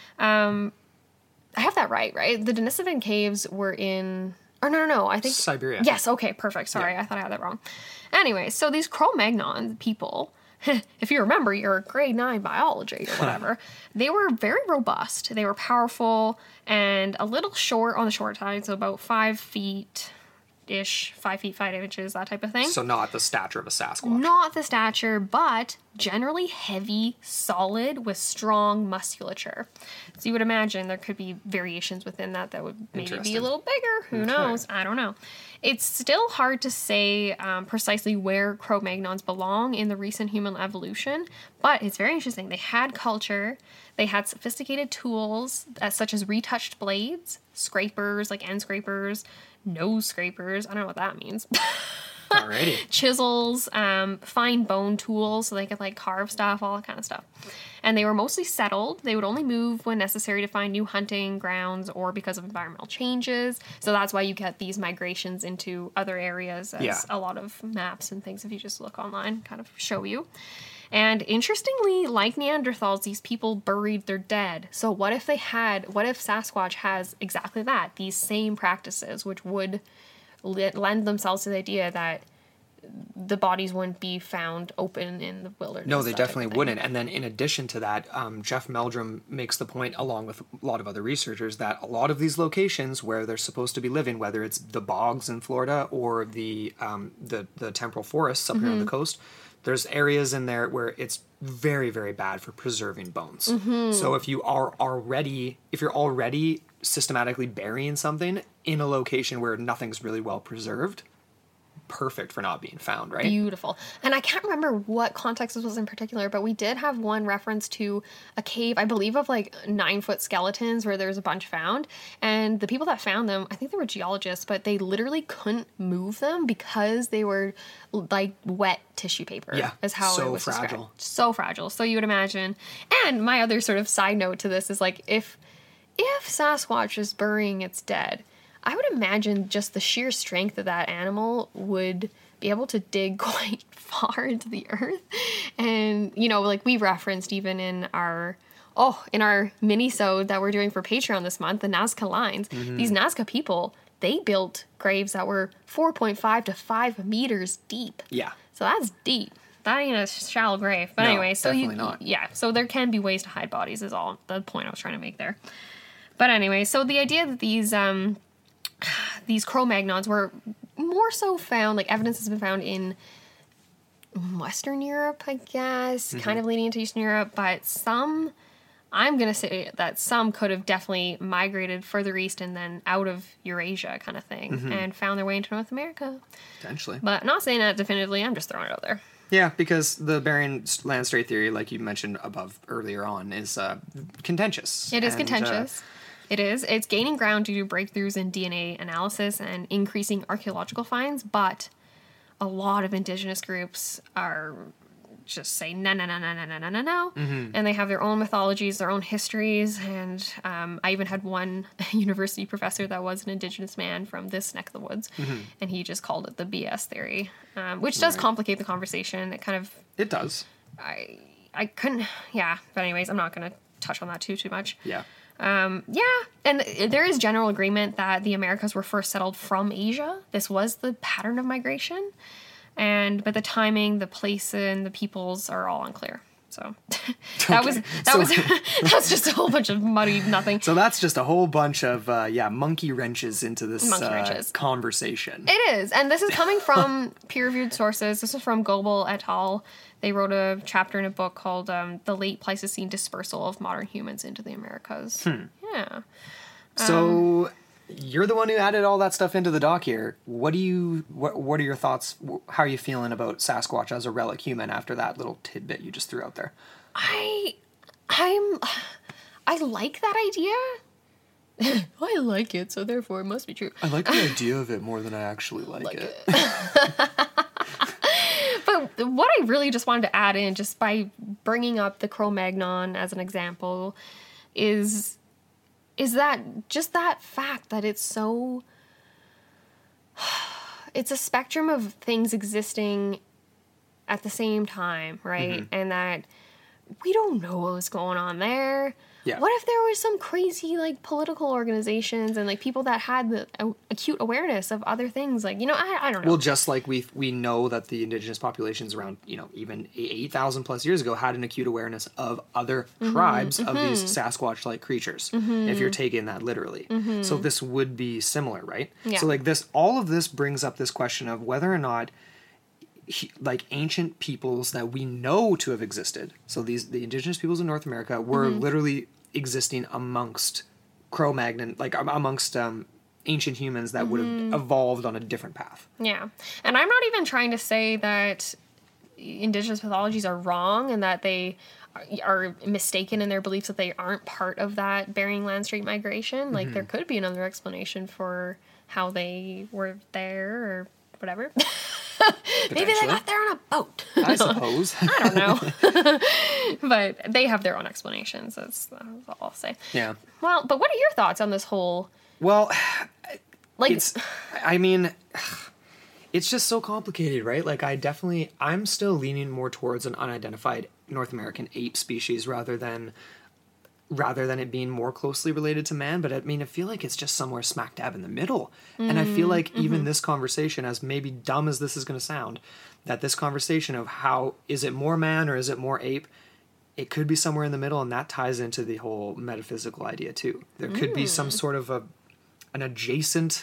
I have that right? The Denisovan Caves were in... Or no, I think... Siberia. Yes, okay, perfect. Sorry, I thought I had that wrong. Anyway, so these Cro-Magnon people... if you remember your grade 9 biology or whatever, they were very robust. They were powerful and a little short on the short side, so about 5 feet, ish, 5 feet 5 inches, that type of thing. So not the stature of a Sasquatch. Not the stature, but generally heavy, solid, with strong musculature. So you would imagine there could be variations within that would maybe be Interesting. a little bigger. Who knows? I don't know. It's still hard to say precisely where Cro-Magnons belong in the recent human evolution, but it's very interesting. They had culture. They had sophisticated tools such as retouched blades, scrapers, like end scrapers, nose scrapers. I don't know what that means. Alrighty. Chisels, fine bone tools so they could like carve stuff, all that kind of stuff. And they were mostly settled. They would only move when necessary to find new hunting grounds or because of environmental changes. So that's why you get these migrations into other areas, as a lot of maps and things, if you just look online, kind of show you. And interestingly, like Neanderthals, these people buried their dead. So what if Sasquatch has exactly that, these same practices, which would lend themselves to the idea that the bodies wouldn't be found open in the wilderness. No, they definitely wouldn't. And then in addition to that, Jeff Meldrum makes the point, along with a lot of other researchers, that a lot of these locations where they're supposed to be living, whether it's the bogs in Florida or the temporal forests up here on the coast, there's areas in there where it's very, very bad for preserving bones. So if you're already systematically burying something in a location where nothing's really well preserved, perfect for not being found, right? Beautiful. And I can't remember what context this was in particular, but we did have one reference to a cave, I believe, of like 9-foot skeletons where there's a bunch found. And the people that found them, I think they were geologists, but they literally couldn't move them because they were like wet tissue paper. Yeah, is how so it was fragile. described. So fragile. So you would imagine. And my other sort of side note to this is like, if Sasquatch is burying its dead, I would imagine just the sheer strength of that animal would be able to dig quite far into the earth. And, you know, like we referenced even in our mini-sode that we're doing for Patreon this month, the Nazca Lines, these Nazca people, they built graves that were 4.5 to 5 meters deep. Yeah. So that's deep. That ain't a shallow grave. But No, anyway, so definitely not. Yeah, so there can be ways to hide bodies is all the point I was trying to make there. But anyway, so the idea that these Cro-Magnons were more so found, like evidence has been found in Western Europe, I guess, kind of leading into Eastern Europe, but I'm going to say that some could have definitely migrated further east and then out of Eurasia kind of thing and found their way into North America. Potentially. But not saying that definitively, I'm just throwing it out there. Yeah, because the Bering Land Strait theory, like you mentioned earlier on, is contentious. It is And, contentious. It is. It's gaining ground due to breakthroughs in DNA analysis and increasing archaeological finds, but a lot of indigenous groups are just saying no. And they have their own mythologies, their own histories, and I even had one university professor that was an indigenous man from this neck of the woods, and he just called it the BS theory, which does complicate the conversation. It does. I couldn't, but anyways, I'm not going to touch on that too much. Yeah. And there is general agreement that the Americas were first settled from Asia. This was the pattern of migration, but the timing, the place, and the peoples are all unclear. So that was just a whole bunch of muddy nothing. So that's just a whole bunch of monkey wrenches into this conversation. It is, and this is coming from peer-reviewed sources. This is from Goebel et al. They wrote a chapter in a book called "The Late Pleistocene Dispersal of Modern Humans into the Americas." Yeah. So you're the one who added all that stuff into the doc here. What are your thoughts? How are you feeling about Sasquatch as a relic human after that little tidbit you just threw out there? I like that idea. I like it, so therefore it must be true. I like the idea of it more than I actually like it. But what I really just wanted to add in, just by bringing up the Cro-Magnon as an example, is that just that fact that it's so... It's a spectrum of things existing at the same time, right? And that we don't know what was going on there. Yeah. What if there was some crazy like political organizations and like people that had the acute awareness of other things? Like, I don't know. Well, just like we know that the indigenous populations around, even 8,000 plus years ago had an acute awareness of other tribes of these Sasquatch-like creatures, if you're taking that literally. So this would be similar, right? Yeah. So like all of this brings up this question of whether or not like ancient peoples that we know to have existed. So the indigenous peoples in North America were literally existing amongst Cro-Magnon, like amongst ancient humans that would have evolved on a different path. Yeah. And I'm not even trying to say that indigenous mythologies are wrong and that they are mistaken in their beliefs that they aren't part of that Bering Land Strait migration. Like, there could be another explanation for how they were there or whatever. Maybe they got there on a boat. I suppose. I don't know. But they have their own explanations. That's all I'll say. Yeah. Well, but what are your thoughts on this whole... Well, Like, it's just so complicated, right? Like, I'm still leaning more towards an unidentified North American ape species rather than it being more closely related to man. But I feel like it's just somewhere smack dab in the middle. And I feel like even this conversation, as maybe dumb as this is going to sound, that this conversation of how is it more man or is it more ape, it could be somewhere in the middle, and that ties into the whole metaphysical idea too. There could be some sort of an adjacent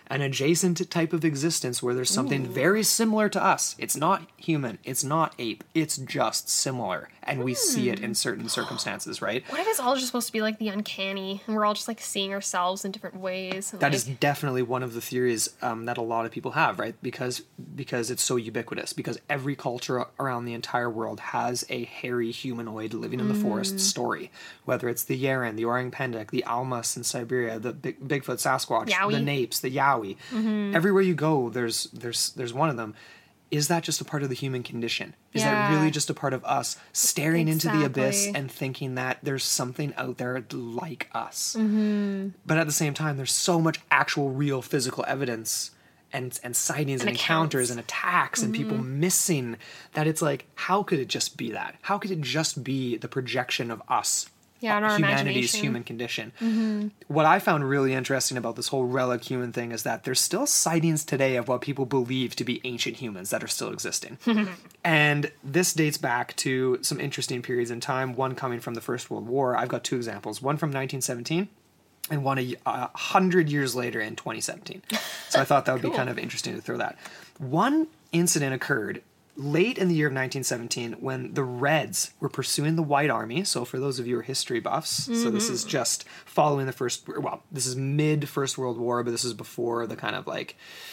type of existence where there's something very similar to us. It's not human. It's not ape. It's just similar. And we see it in certain circumstances, right? what if it's all just supposed to be like the uncanny and we're all just like seeing ourselves in different ways? That is definitely one of the theories that a lot of people have, right? Because it's so ubiquitous. Because every culture around the entire world has a hairy humanoid living in the forest story. Whether it's the Yeren, the Orang Pendek, the Almas in Siberia, the Bigfoot Sasquatch, Yowie. the Napes, the Yowie. Everywhere you go, there's one of them. Is that just a part of the human condition? Is that really just a part of us staring into the abyss and thinking that there's something out there like us? But at the same time, there's so much actual, real, physical evidence and sightings and encounters and attacks and people missing that it's like, how could it just be that? How could it just be the projection of us? Yeah, and our humanity's imagination. human condition. What I found really interesting about this whole relic human thing is that there's still sightings today of what people believe to be ancient humans that are still existing. And this dates back to some interesting periods in time, one coming from the First World War. I've got two examples, one from 1917 and one 100 years later in 2017. So I thought that would be kind of interesting to throw that. One incident occurred late in the year of 1917, when the Reds were pursuing the White Army. So for those of you who are history buffs, so this is just following this is mid First World War, but this is before the kind of like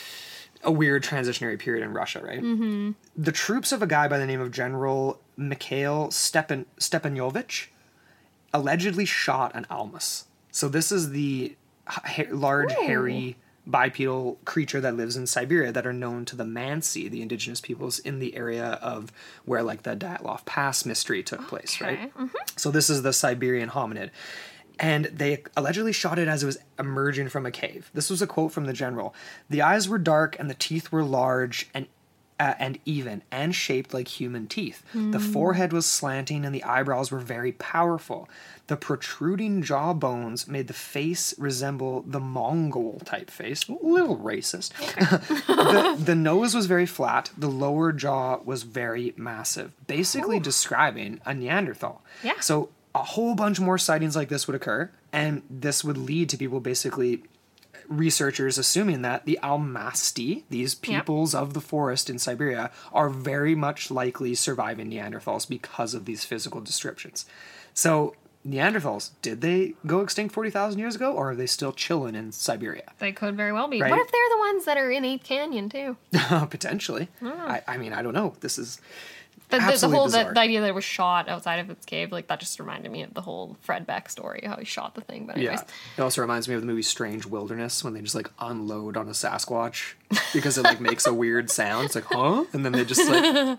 a weird transitionary period in Russia, right? The troops of a guy by the name of General Mikhail Stepanovich allegedly shot an Almas. So this is the large, hairy bipedal creature that lives in Siberia that are known to the Mansi, the indigenous peoples in the area of where like the Dyatlov Pass mystery took place, right? So this is the Siberian hominid. And they allegedly shot it as it was emerging from a cave. This was a quote from the general. The eyes were dark and the teeth were large and even and shaped like human teeth. The forehead was slanting and the eyebrows were very powerful. The protruding jawbones made the face resemble the Mongol type face. A little racist. The nose was very flat. The lower jaw was very massive. Basically describing a Neanderthal. Yeah. So a whole bunch more sightings like this would occur. And this would lead to people basically... researchers assuming that the Almasti, these peoples of the forest in Siberia, are very much likely surviving Neanderthals because of these physical descriptions. So Neanderthals, did they go extinct 40,000 years ago, or are they still chilling in Siberia? They could very well be. Right? What if they're the ones that are in Ape Canyon too? Potentially. I mean, I don't know. This is The absolutely whole bizarre. the idea that it was shot outside of its cave, like that just reminded me of the whole Fred Beck story, how he shot the thing. But anyways, Yeah. It also reminds me of the movie Strange Wilderness when they just like unload on a Sasquatch because it like makes a weird sound. It's like, huh? And then they just like...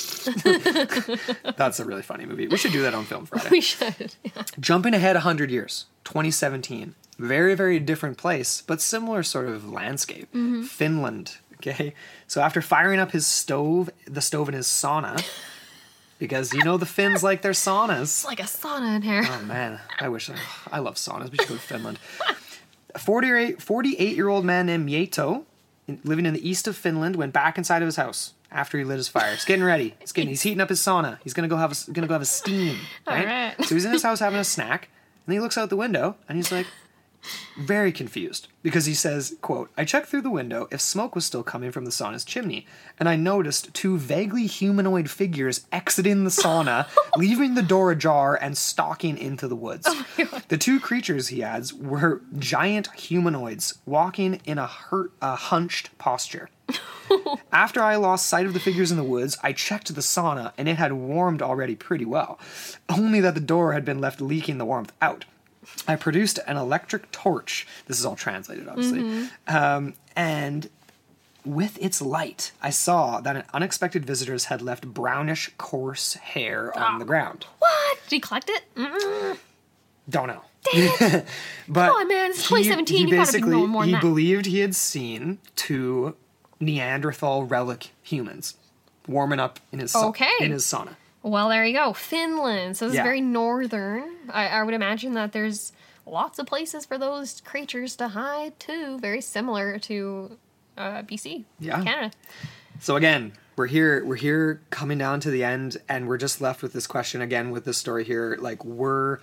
That's a really funny movie. We should do that on Film Friday. we should. Yeah. Jumping ahead 100 years, 2017. Very, very different place, but similar sort of landscape. Finland, okay? So after firing up the stove in his sauna, because you know the Finns like their saunas. It's like a sauna in here. Oh man, I love saunas. We should go to Finland. 48-year-old man named Mieto, living in the east of Finland, went back inside of his house after he lit his fire. He's getting ready. He's heating up his sauna. He's gonna go have a steam. Right? All right. So he's in his house having a snack, and he looks out the window and he's like, very confused, because he says, quote, "I checked through the window if smoke was still coming from the sauna's chimney, and I noticed two vaguely humanoid figures exiting the sauna, leaving the door ajar and stalking into the woods. The two creatures," he adds, "were giant humanoids walking in a hunched posture. After I lost sight of the figures in the woods, I checked the sauna, and it had warmed already pretty well, only that the door had been left leaking the warmth out. I produced an electric torch," this is all translated, obviously, "and with its light, I saw that unexpected visitors had left brownish, coarse hair on the ground." What? Did he collect it? Mm-mm. Don't know. Dang it. But Come on, man. It's 2017. You gotta be knowing more than he that. believed he had seen two Neanderthal relic humans warming up in his sauna. Well, there you go. Finland. So this is Yeah. very northern. I would imagine that there's lots of places for those creatures to hide, too. Very similar to BC, Yeah. Canada. So again, we're here coming down to the end, and we're just left with this question again with this story here. Like, were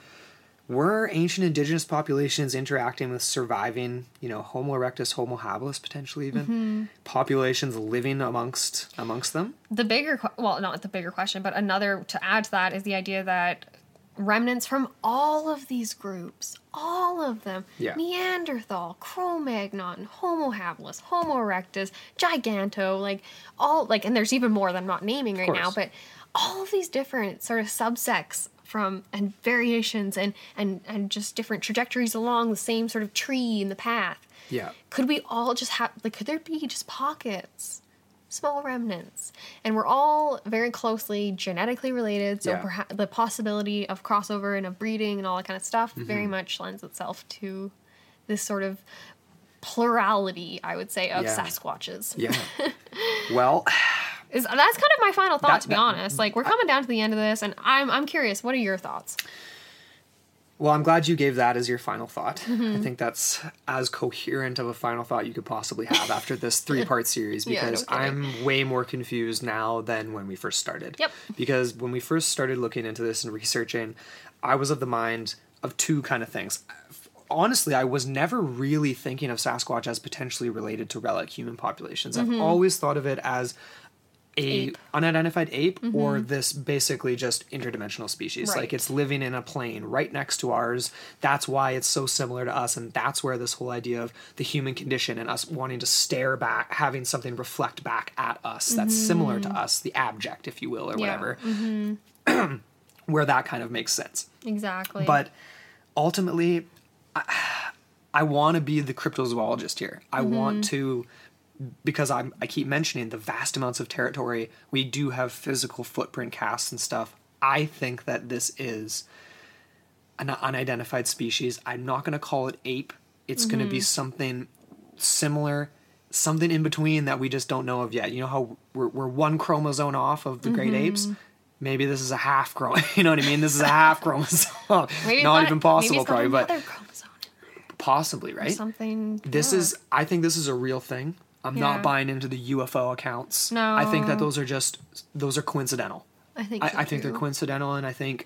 ancient indigenous populations interacting with surviving, Homo erectus, Homo habilis, potentially even populations living amongst them? The bigger, not the bigger question, but another to add to that is the idea that remnants from all of these groups, all of them, Yeah. Neanderthal, Cro-Magnon, Homo habilis, Homo erectus, Giganto, and there's even more that I'm not naming right now, but all of these different sort of subsects and variations and just different trajectories along the same sort of tree in the path. Yeah. Could we all just could there be just pockets, small remnants? And we're all very closely genetically related, so perhaps the possibility of crossover and of breeding and all that kind of stuff very much lends itself to this sort of plurality, I would say, of Sasquatches. Yeah. Well, That's kind of my final thought, to be honest. Like, we're coming down to the end of this, and I'm curious, what are your thoughts? well, I'm glad you gave that as your final thought. I think that's as coherent of a final thought you could possibly have after this 3-part series, because no kidding. I'm way more confused now than when we first started. Yep. Because when we first started looking into this and researching, I was of the mind of two kind of things. Honestly, I was never really thinking of Sasquatch as potentially related to relic human populations. I've always thought of it as unidentified ape or this basically just interdimensional species. Right. Like, it's living in a plane right next to ours. That's why it's so similar to us, and that's where this whole idea of the human condition and us wanting to stare back, having something reflect back at us that's similar to us, the abject, if you will, or whatever, where that kind of makes sense. Exactly. But ultimately, I want to be the cryptozoologist here. I want to, because I keep mentioning the vast amounts of territory. We do have physical footprint casts and stuff. I think that this is an unidentified species. I'm not going to call it ape. It's going to be something similar, something in between that we just don't know of yet. You know how we're one chromosome off of the great apes? Maybe this is a half chromosome. You know what I mean? This is a half chromosome. Not even possible, probably, but possibly, right? Something. I think this is a real thing. I'm not buying into the UFO accounts. No. I think that those are coincidental. I think I think they're coincidental, and I think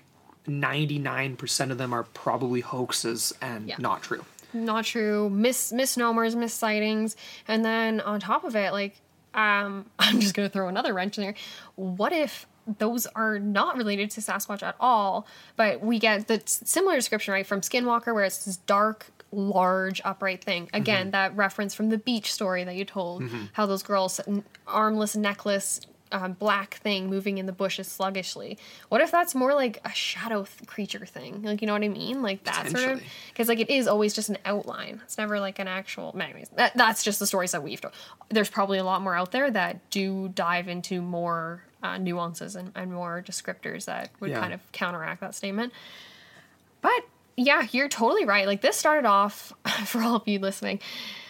99% of them are probably hoaxes and not true. Not true. Misnomers, missightings. And then on top of it, I'm just going to throw another wrench in there. What if those are not related to Sasquatch at all, but we get the similar description, right, from Skinwalker, where it's this dark, large, upright thing. Again, that reference from the beach story that you told, how those girls, armless, necklace, black thing moving in the bushes sluggishly. What if that's more like a shadow creature thing? Like, you know what I mean? Like that sort of, because it is always just an outline. It's never like an actual. Anyways, that's just the stories that we've told. There's probably a lot more out there that do dive into more nuances and more descriptors that would kind of counteract that statement. But yeah, you're totally right. Like, this started off, for all of you listening,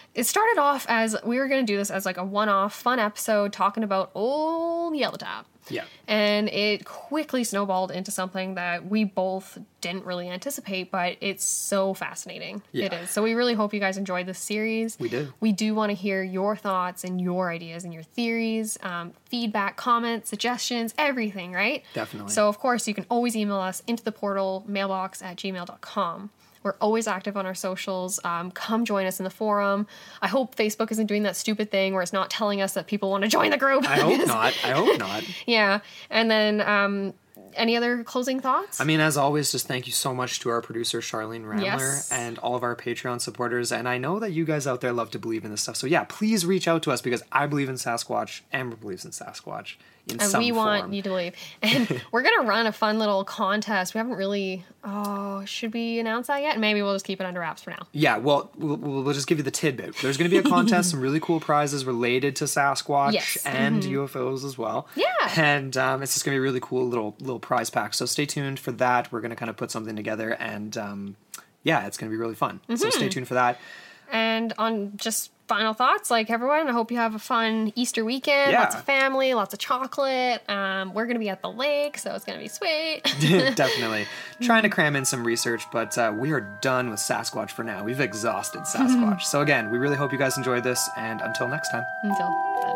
It started off as we were going to do this as like a one-off fun episode talking about old Yellow Tap. Yeah. And it quickly snowballed into something that we both didn't really anticipate, but it's so fascinating. Yeah. It is. So we really hope you guys enjoyed this series. We do. We do want to hear your thoughts and your ideas and your theories, feedback, comments, suggestions, everything, right? Definitely. So, of course, you can always email us into the portal mailbox@gmail.com. We're always active on our socials. Come join us in the forum. I hope Facebook isn't doing that stupid thing where it's not telling us that people want to join the group. I hope not. Yeah. And then any other closing thoughts? I mean, as always, just thank you so much to our producer, Charlene Ramler, Yes. and all of our Patreon supporters. And I know that you guys out there love to believe in this stuff. So yeah, please reach out to us because I believe in Sasquatch. Amber believes in Sasquatch in And some we want form. you to believe. And we're going to run a fun little contest. We haven't really... Oh, should we announce that yet? Maybe we'll just keep it under wraps for now. Yeah, well, we'll just give you the tidbit. There's going to be a contest, some really cool prizes related to Sasquatch Yes. and UFOs as well. Yeah. And it's just going to be a really cool little prize pack. So stay tuned for that. We're going to kind of put something together, and yeah, it's going to be really fun. So stay tuned for that. And on just final thoughts, like everyone, I hope you have a fun Easter weekend. Yeah. Lots of family, lots of chocolate. We're going to be at the lake, so it's going to be sweet. Definitely. Trying to cram in some research, but we are done with Sasquatch for now. We've exhausted Sasquatch. So again, we really hope you guys enjoyed this, and until next time. Until then.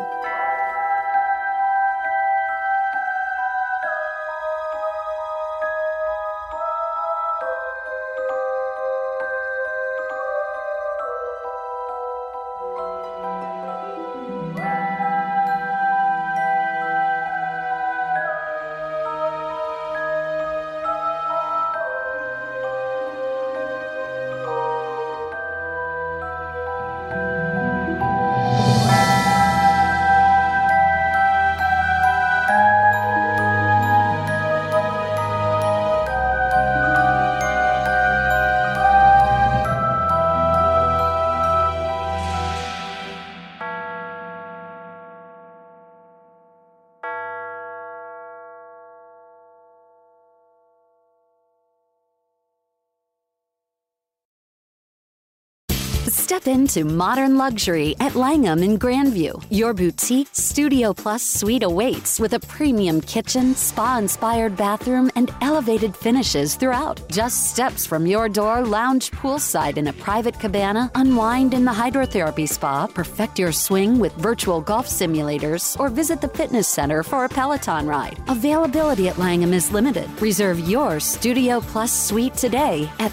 Step into modern luxury at Langham in Grandview. Your boutique Studio Plus suite awaits with a premium kitchen, spa-inspired bathroom, and elevated finishes throughout. Just steps from your door, lounge poolside in a private cabana, unwind in the hydrotherapy spa, perfect your swing with virtual golf simulators, or visit the fitness center for a Peloton ride. Availability at Langham is limited. Reserve your Studio Plus suite today at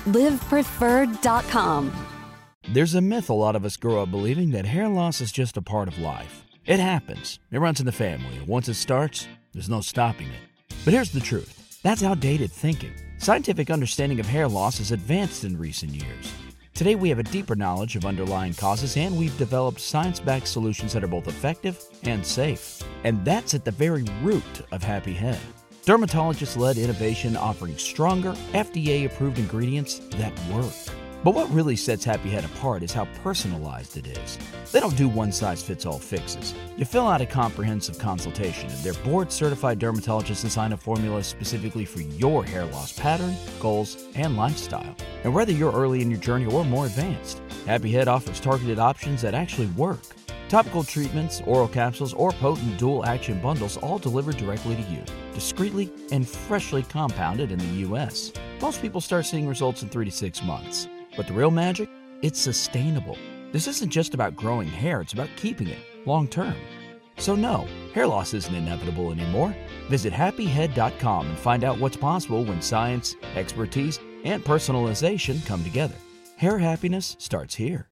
livepreferred.com. There's a myth a lot of us grow up believing that hair loss is just a part of life. It happens. It runs in the family, and once it starts, there's no stopping it. But here's the truth. That's outdated thinking. Scientific understanding of hair loss has advanced in recent years. Today we have a deeper knowledge of underlying causes, and we've developed science-backed solutions that are both effective and safe. And that's at the very root of Happy Head. Dermatologist-led innovation offering stronger, FDA-approved ingredients that work. But what really sets Happy Head apart is how personalized it is. They don't do one-size-fits-all fixes. You fill out a comprehensive consultation, and their board-certified dermatologists design a formula specifically for your hair loss pattern, goals, and lifestyle. And whether you're early in your journey or more advanced, Happy Head offers targeted options that actually work. Topical treatments, oral capsules, or potent dual-action bundles all delivered directly to you, discreetly and freshly compounded in the U.S. Most people start seeing results in 3 to 6 months. But the real magic? It's sustainable. This isn't just about growing hair, it's about keeping it long term. So no, hair loss isn't inevitable anymore. Visit happyhead.com and find out what's possible when science, expertise, and personalization come together. Hair happiness starts here.